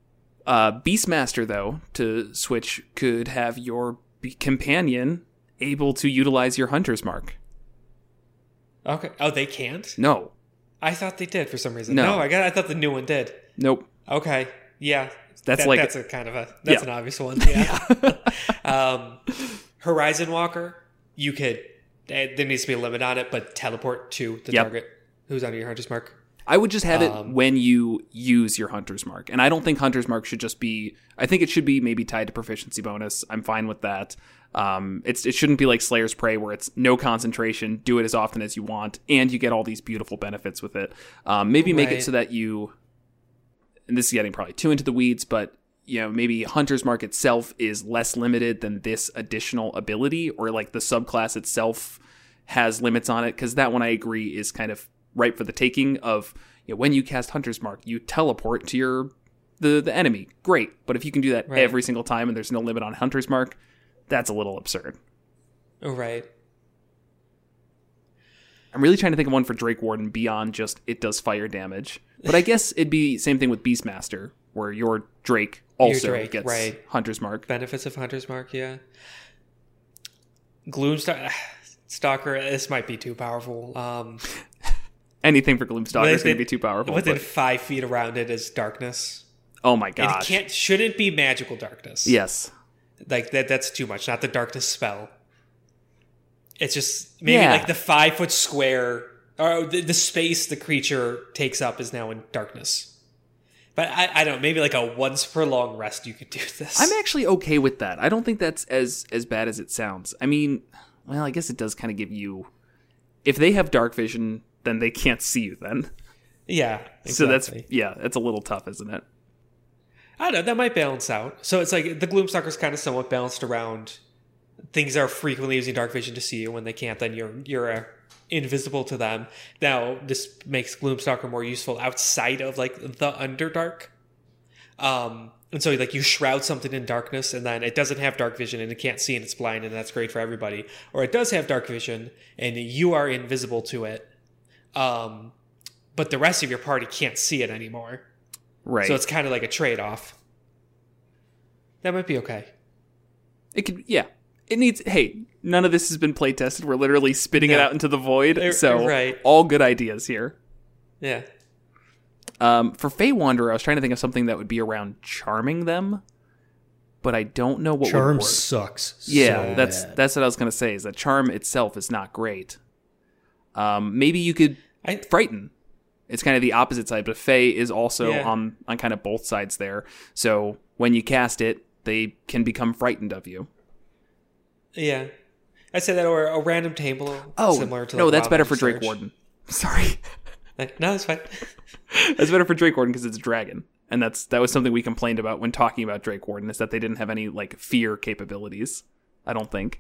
Beastmaster, though, to switch, could have your companion able to utilize your hunter's mark. Okay. Oh, they can't? No. I thought they did for some reason. No. I thought the new one did. Nope. Okay. Yeah. That's that's a kind of a an obvious one. Yeah. Horizon Walker, you could. There needs to be a limit on it, but teleport to the target who's under your hunter's mark. I would just have it when you use your hunter's mark, and I don't think hunter's mark should just be. I think it should be maybe tied to proficiency bonus. I'm fine with that. It shouldn't be like Slayer's Prey where it's no concentration, do it as often as you want, and you get all these beautiful benefits with it. Maybe make it so that you. And this is getting probably too into the weeds, but maybe Hunter's Mark itself is less limited than this additional ability, or like the subclass itself has limits on it, because that one I agree is kind of ripe for the taking of, when you cast Hunter's Mark, you teleport to the enemy. Great. But if you can do that every single time and there's no limit on Hunter's Mark, that's a little absurd. Oh, right. I'm really trying to think of one for Drake Warden beyond just it does fire damage. But I guess it'd be same thing with Beastmaster, where your Drake also gets Hunter's Mark. Benefits of Hunter's Mark, yeah. Gloomstalker, this might be too powerful. Anything for Gloomstalker is going to be too powerful. Within 5 feet around it is darkness. Oh my gosh. It shouldn't be magical darkness. Yes. Like that's too much, not the darkness spell. It's just maybe like the 5 foot square, or the space the creature takes up is now in darkness. But I don't know, maybe like a once per long rest you could do this. I'm actually okay with that. I don't think that's as bad as it sounds. I mean, well, I guess it does kind of give you, if they have dark vision, then they can't see you then. Yeah. Exactly. So that's a little tough, isn't it? I don't know, that might balance out. So it's like the Gloomstalker's kind of somewhat balanced around things that are frequently using dark vision to see you. When they can't, then you're invisible to them. Now, this makes Gloomstalker more useful outside of like the Underdark. And so like you shroud something in darkness, and then it doesn't have dark vision and it can't see and it's blind, and that's great for everybody. Or it does have dark vision and you are invisible to it. But the rest of your party can't see it anymore. Right. So it's kind of like a trade-off. That might be okay. It could, yeah. It needs, hey, none of this has been play tested. We're literally spitting it out into the void. So all good ideas here. Yeah. For Fey Wanderer, I was trying to think of something that would be around charming them, but I don't know what Charm would work. Sucks. Yeah, that's what I was going to say, is that charm itself is not great. Maybe you could frighten. It's kind of the opposite side, but Fey is also on kind of both sides there. So when you cast it, they can become frightened of you. Yeah. I said that, or a random table similar to no, that's better for Drake Warden. Sorry. No, that's fine. That's better for Drake Warden because it's a dragon. And that was something we complained about when talking about Drake Warden, is that they didn't have any like fear capabilities, I don't think.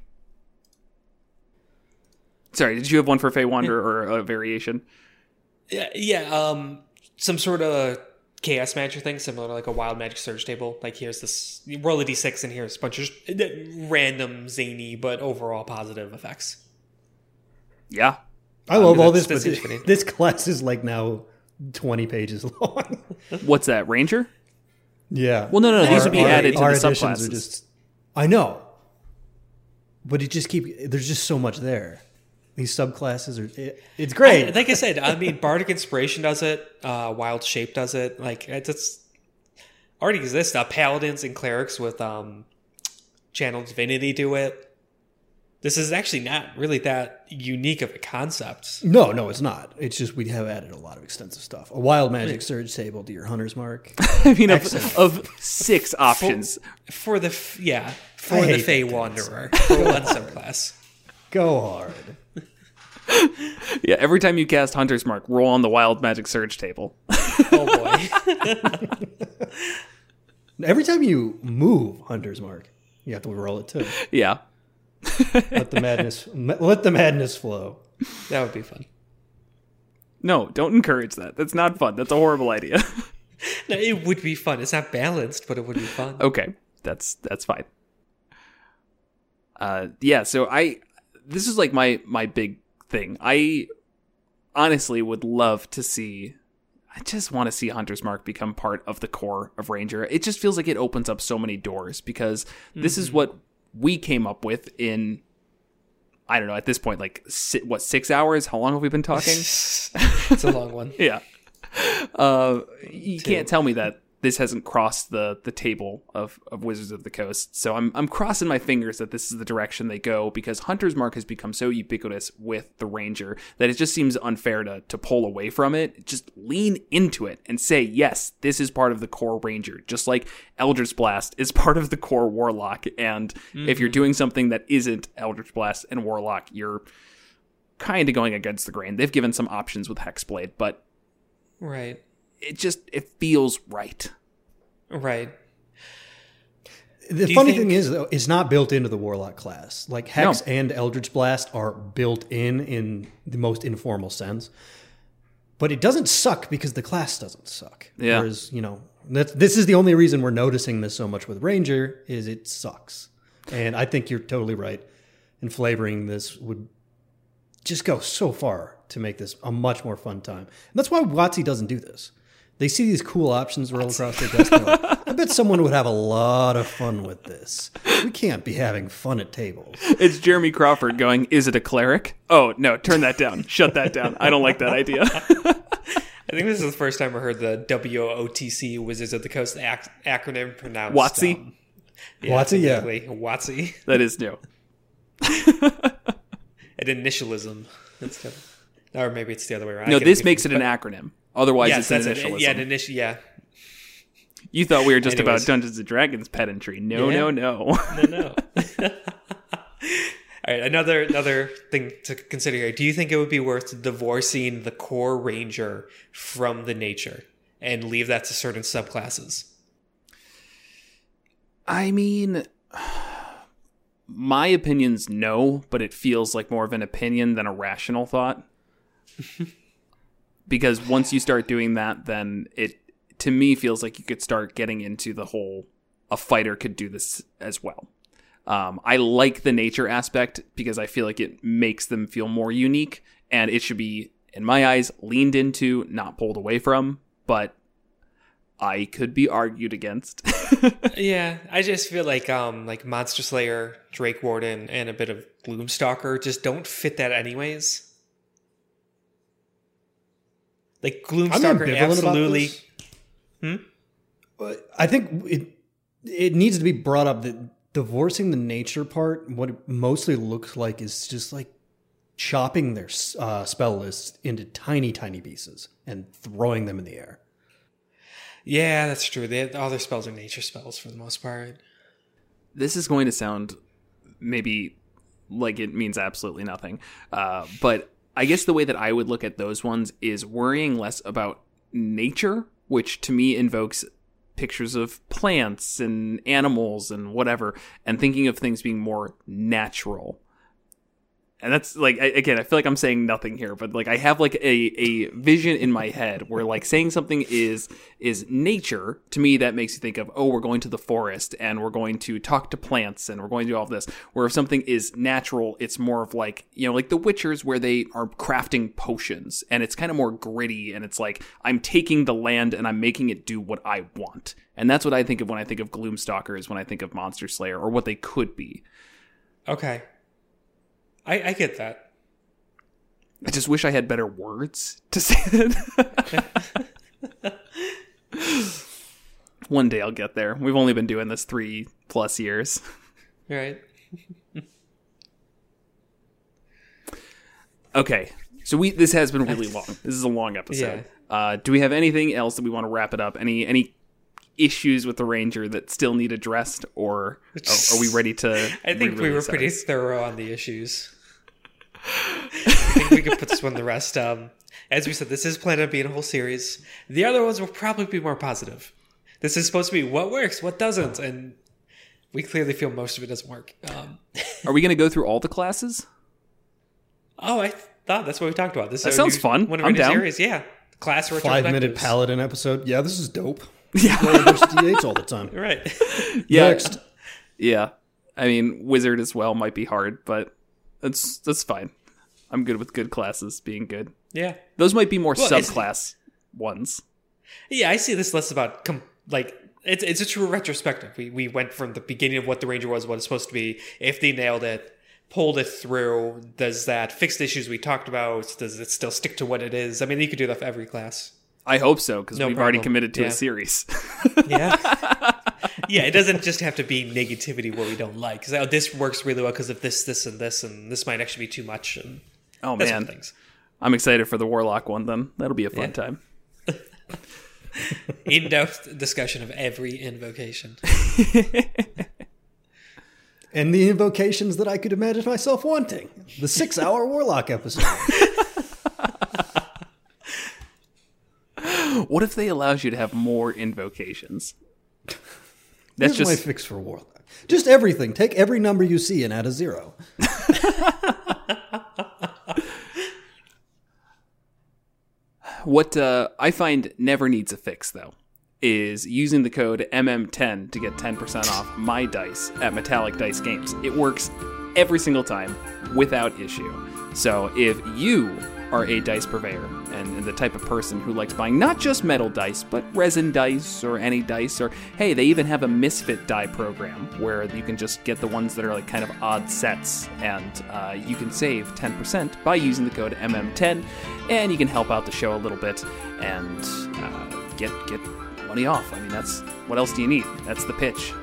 Sorry, did you have one for Fey Wanderer or a variation? Yeah, some sort of chaos magic thing, similar to like a wild magic surge table. Like, here's this, roll a d6 and here's a bunch of random, zany, but overall positive effects. Yeah. I love all this, but this class is like now 20 pages long. What's that, Ranger? Yeah. Well, no, these would be added to the subclasses. I know. But there's just so much there. These subclasses it's great. Like I said, I mean, Bardic Inspiration does it. Wild Shape does it. Like, it's already exists. Paladins and clerics with Channel Divinity do it. This is actually not really that unique of a concept. No, it's not. It's just we have added a lot of extensive stuff. A wild magic surge table to your hunter's mark. I mean, of 6 options for the Fey Wanderer for one subclass. Go hard. Yeah, every time you cast Hunter's Mark, roll on the Wild Magic Surge table. Oh boy. Every time you move Hunter's Mark, you have to roll it too. Yeah. Let the madness flow. That would be fun. No, don't encourage that. That's not fun. That's a horrible idea. No, it would be fun. It's not balanced, but it would be fun. Okay, that's fine. Yeah, so this is like my big thing. I honestly would love to see I just want to see Hunter's Mark become part of the core of Ranger. It just feels like it opens up so many doors because this is what we came up with in, I don't know, at this point, like, 6 hours? How long have we been talking? It's a long one. Yeah. You can't tell me that this hasn't crossed the table of Wizards of the Coast. So I'm crossing my fingers that this is the direction they go, because Hunter's Mark has become so ubiquitous with the Ranger that it just seems unfair to pull away from it. Just lean into it and say, yes, this is part of the core Ranger, just like Eldritch Blast is part of the core Warlock. And if you're doing something that isn't Eldritch Blast and Warlock, you're kind of going against the grain. They've given some options with Hexblade, but right. It feels right. Right. The funny thing is, though, it's not built into the Warlock class. Like, Hex and Eldritch Blast are built in the most informal sense. But it doesn't suck because the class doesn't suck. Yeah. Whereas, this is the only reason we're noticing this so much with Ranger, is it sucks. And I think you're totally right. And flavoring this would just go so far to make this a much more fun time. And that's why WotC doesn't do this. They see these cool options roll across their desk. And they're like, I bet someone would have a lot of fun with this. We can't be having fun at tables. It's Jeremy Crawford going, is it a cleric? Oh, no, turn that down. Shut that down. I don't like that idea. I think this is the first time I heard the WOTC, Wizards of the Coast acronym pronounced. WotC? WotC, yeah. WotC. That is new. An initialism. Or maybe it's the other way around. No, this makes it an acronym. Otherwise, yes, it's an initialism. Yeah, an initial. Yeah. You thought we were just about Dungeons and Dragons pedantry. No. No. All right, another thing to consider here. Do you think it would be worth divorcing the core Ranger from the nature and leave that to certain subclasses? I mean, my opinion's no, but it feels like more of an opinion than a rational thought. Because once you start doing that, then it, to me, feels like you could start getting into the whole, a fighter could do this as well. I like the nature aspect because I feel like it makes them feel more unique, and it should be, in my eyes, leaned into, not pulled away from, but I could be argued against. Yeah, I just feel like Monster Slayer, Drake Warden, and a bit of Gloomstalker just don't fit that anyways. Like, Gloomstalker absolutely. I think it needs to be brought up that divorcing the nature part, what it mostly looks like is just like chopping their spell list into tiny, tiny pieces and throwing them in the air. Yeah, that's true. All their spells are nature spells for the most part. This is going to sound maybe like it means absolutely nothing, but I guess the way that I would look at those ones is worrying less about nature, which to me invokes pictures of plants and animals and whatever, and thinking of things being more natural. And that's like, again, I feel like I'm saying nothing here, but like I have like a vision in my head where like saying something is nature, to me that makes you think of, oh, we're going to the forest and we're going to talk to plants and we're going to do all of this. Where if something is natural, it's more of like, like the Witchers where they are crafting potions and it's kind of more gritty and it's like I'm taking the land and I'm making it do what I want. And that's what I think of when I think of Gloomstalkers, when I think of Monster Slayer, or what they could be. Okay. I get that. I just wish I had better words to say that. One day I'll get there. We've only been doing this 3+ years. Right. Okay. So this has been really long. This is a long episode. Yeah. Do we have anything else that we want to wrap it up? Any issues with the Ranger that still need addressed, or are we ready to I think we were pretty thorough on the issues. I think we could put this one to rest. As we said, this is planned on being a whole series. The other ones will probably be more positive. This is supposed to be what works, what doesn't, and we clearly feel most of it doesn't work. Are we going to go through all the classes? Oh, I thought that's what we talked about. That sounds fun. One of I'm down. Series, yeah. Class 5-minute Paladin episode. Yeah, this is dope. Yeah, there's D8s all the time. Right. Yeah. Next. Yeah. I mean, Wizard as well might be hard, but that's fine. I'm good with good classes being good. Yeah. Those might be more subclass ones. Yeah, I see this less about it's a true retrospective. We went from the beginning of what the Ranger was, what it's supposed to be. If they nailed it, pulled it through, does that fix the issues we talked about? Does it still stick to what it is? I mean, you could do that for every class. I hope so, because we've already committed to Yeah. a series. Yeah. Yeah, it doesn't just have to be negativity where we don't like. Because this works really well because of this, and this might actually be too much. And Oh, that's man. what things. I'm excited for the Warlock one, then. That'll be a fun time. In-depth discussion of every invocation. And the invocations that I could imagine myself wanting. The 6-hour Warlock episode. What if they allows you to have more invocations? That's Here's my just... fix for Warlock. Just everything. Take every number you see and add a 0. What I find never needs a fix, though, is using the code MM10 to get 10% off my dice at Metallic Dice Games. It works every single time without issue. So if you are a dice purveyor and the type of person who likes buying not just metal dice, but resin dice or any dice, or hey, they even have a misfit die program where you can just get the ones that are like kind of odd sets, and you can save 10% by using the code MM10, and you can help out the show a little bit and get money off. I mean, that's what else do you need? That's the pitch.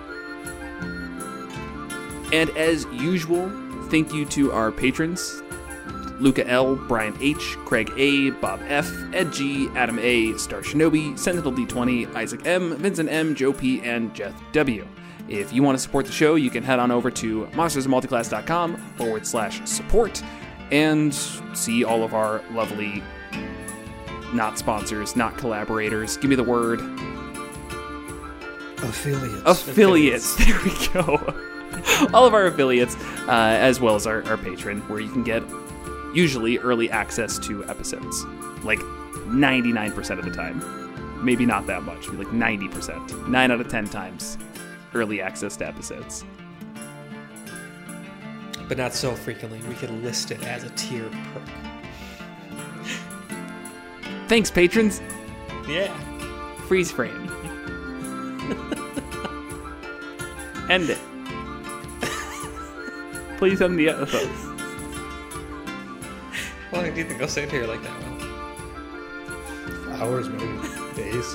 And as usual, thank you to our patrons: Luca L, Brian H, Craig A, Bob F, Ed G, Adam A, Star Shinobi, Sentinel D20, Isaac M, Vincent M, Joe P, and Jeff W. If you want to support the show, you can head on over to monstersofmulticlass.com/support and see all of our lovely, not sponsors, not collaborators. Give me the word. Affiliates. There we go. All of our affiliates, as well as our patron, where you can get usually early access to episodes. Like 99% of the time. Maybe not that much, like 90%. 9 out of 10 times early access to episodes. But not so frequently. We could list it as a tier perk. Thanks, patrons. Yeah. Freeze frame. End it. Please end the episode. How long do you think I'll sit here like that? Well, Hours, maybe. Days.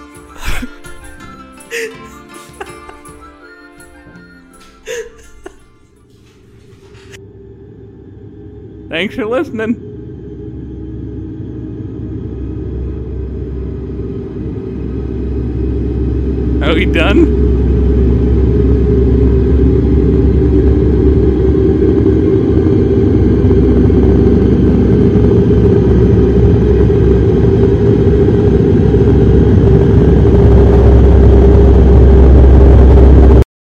Thanks for listening. Are we done?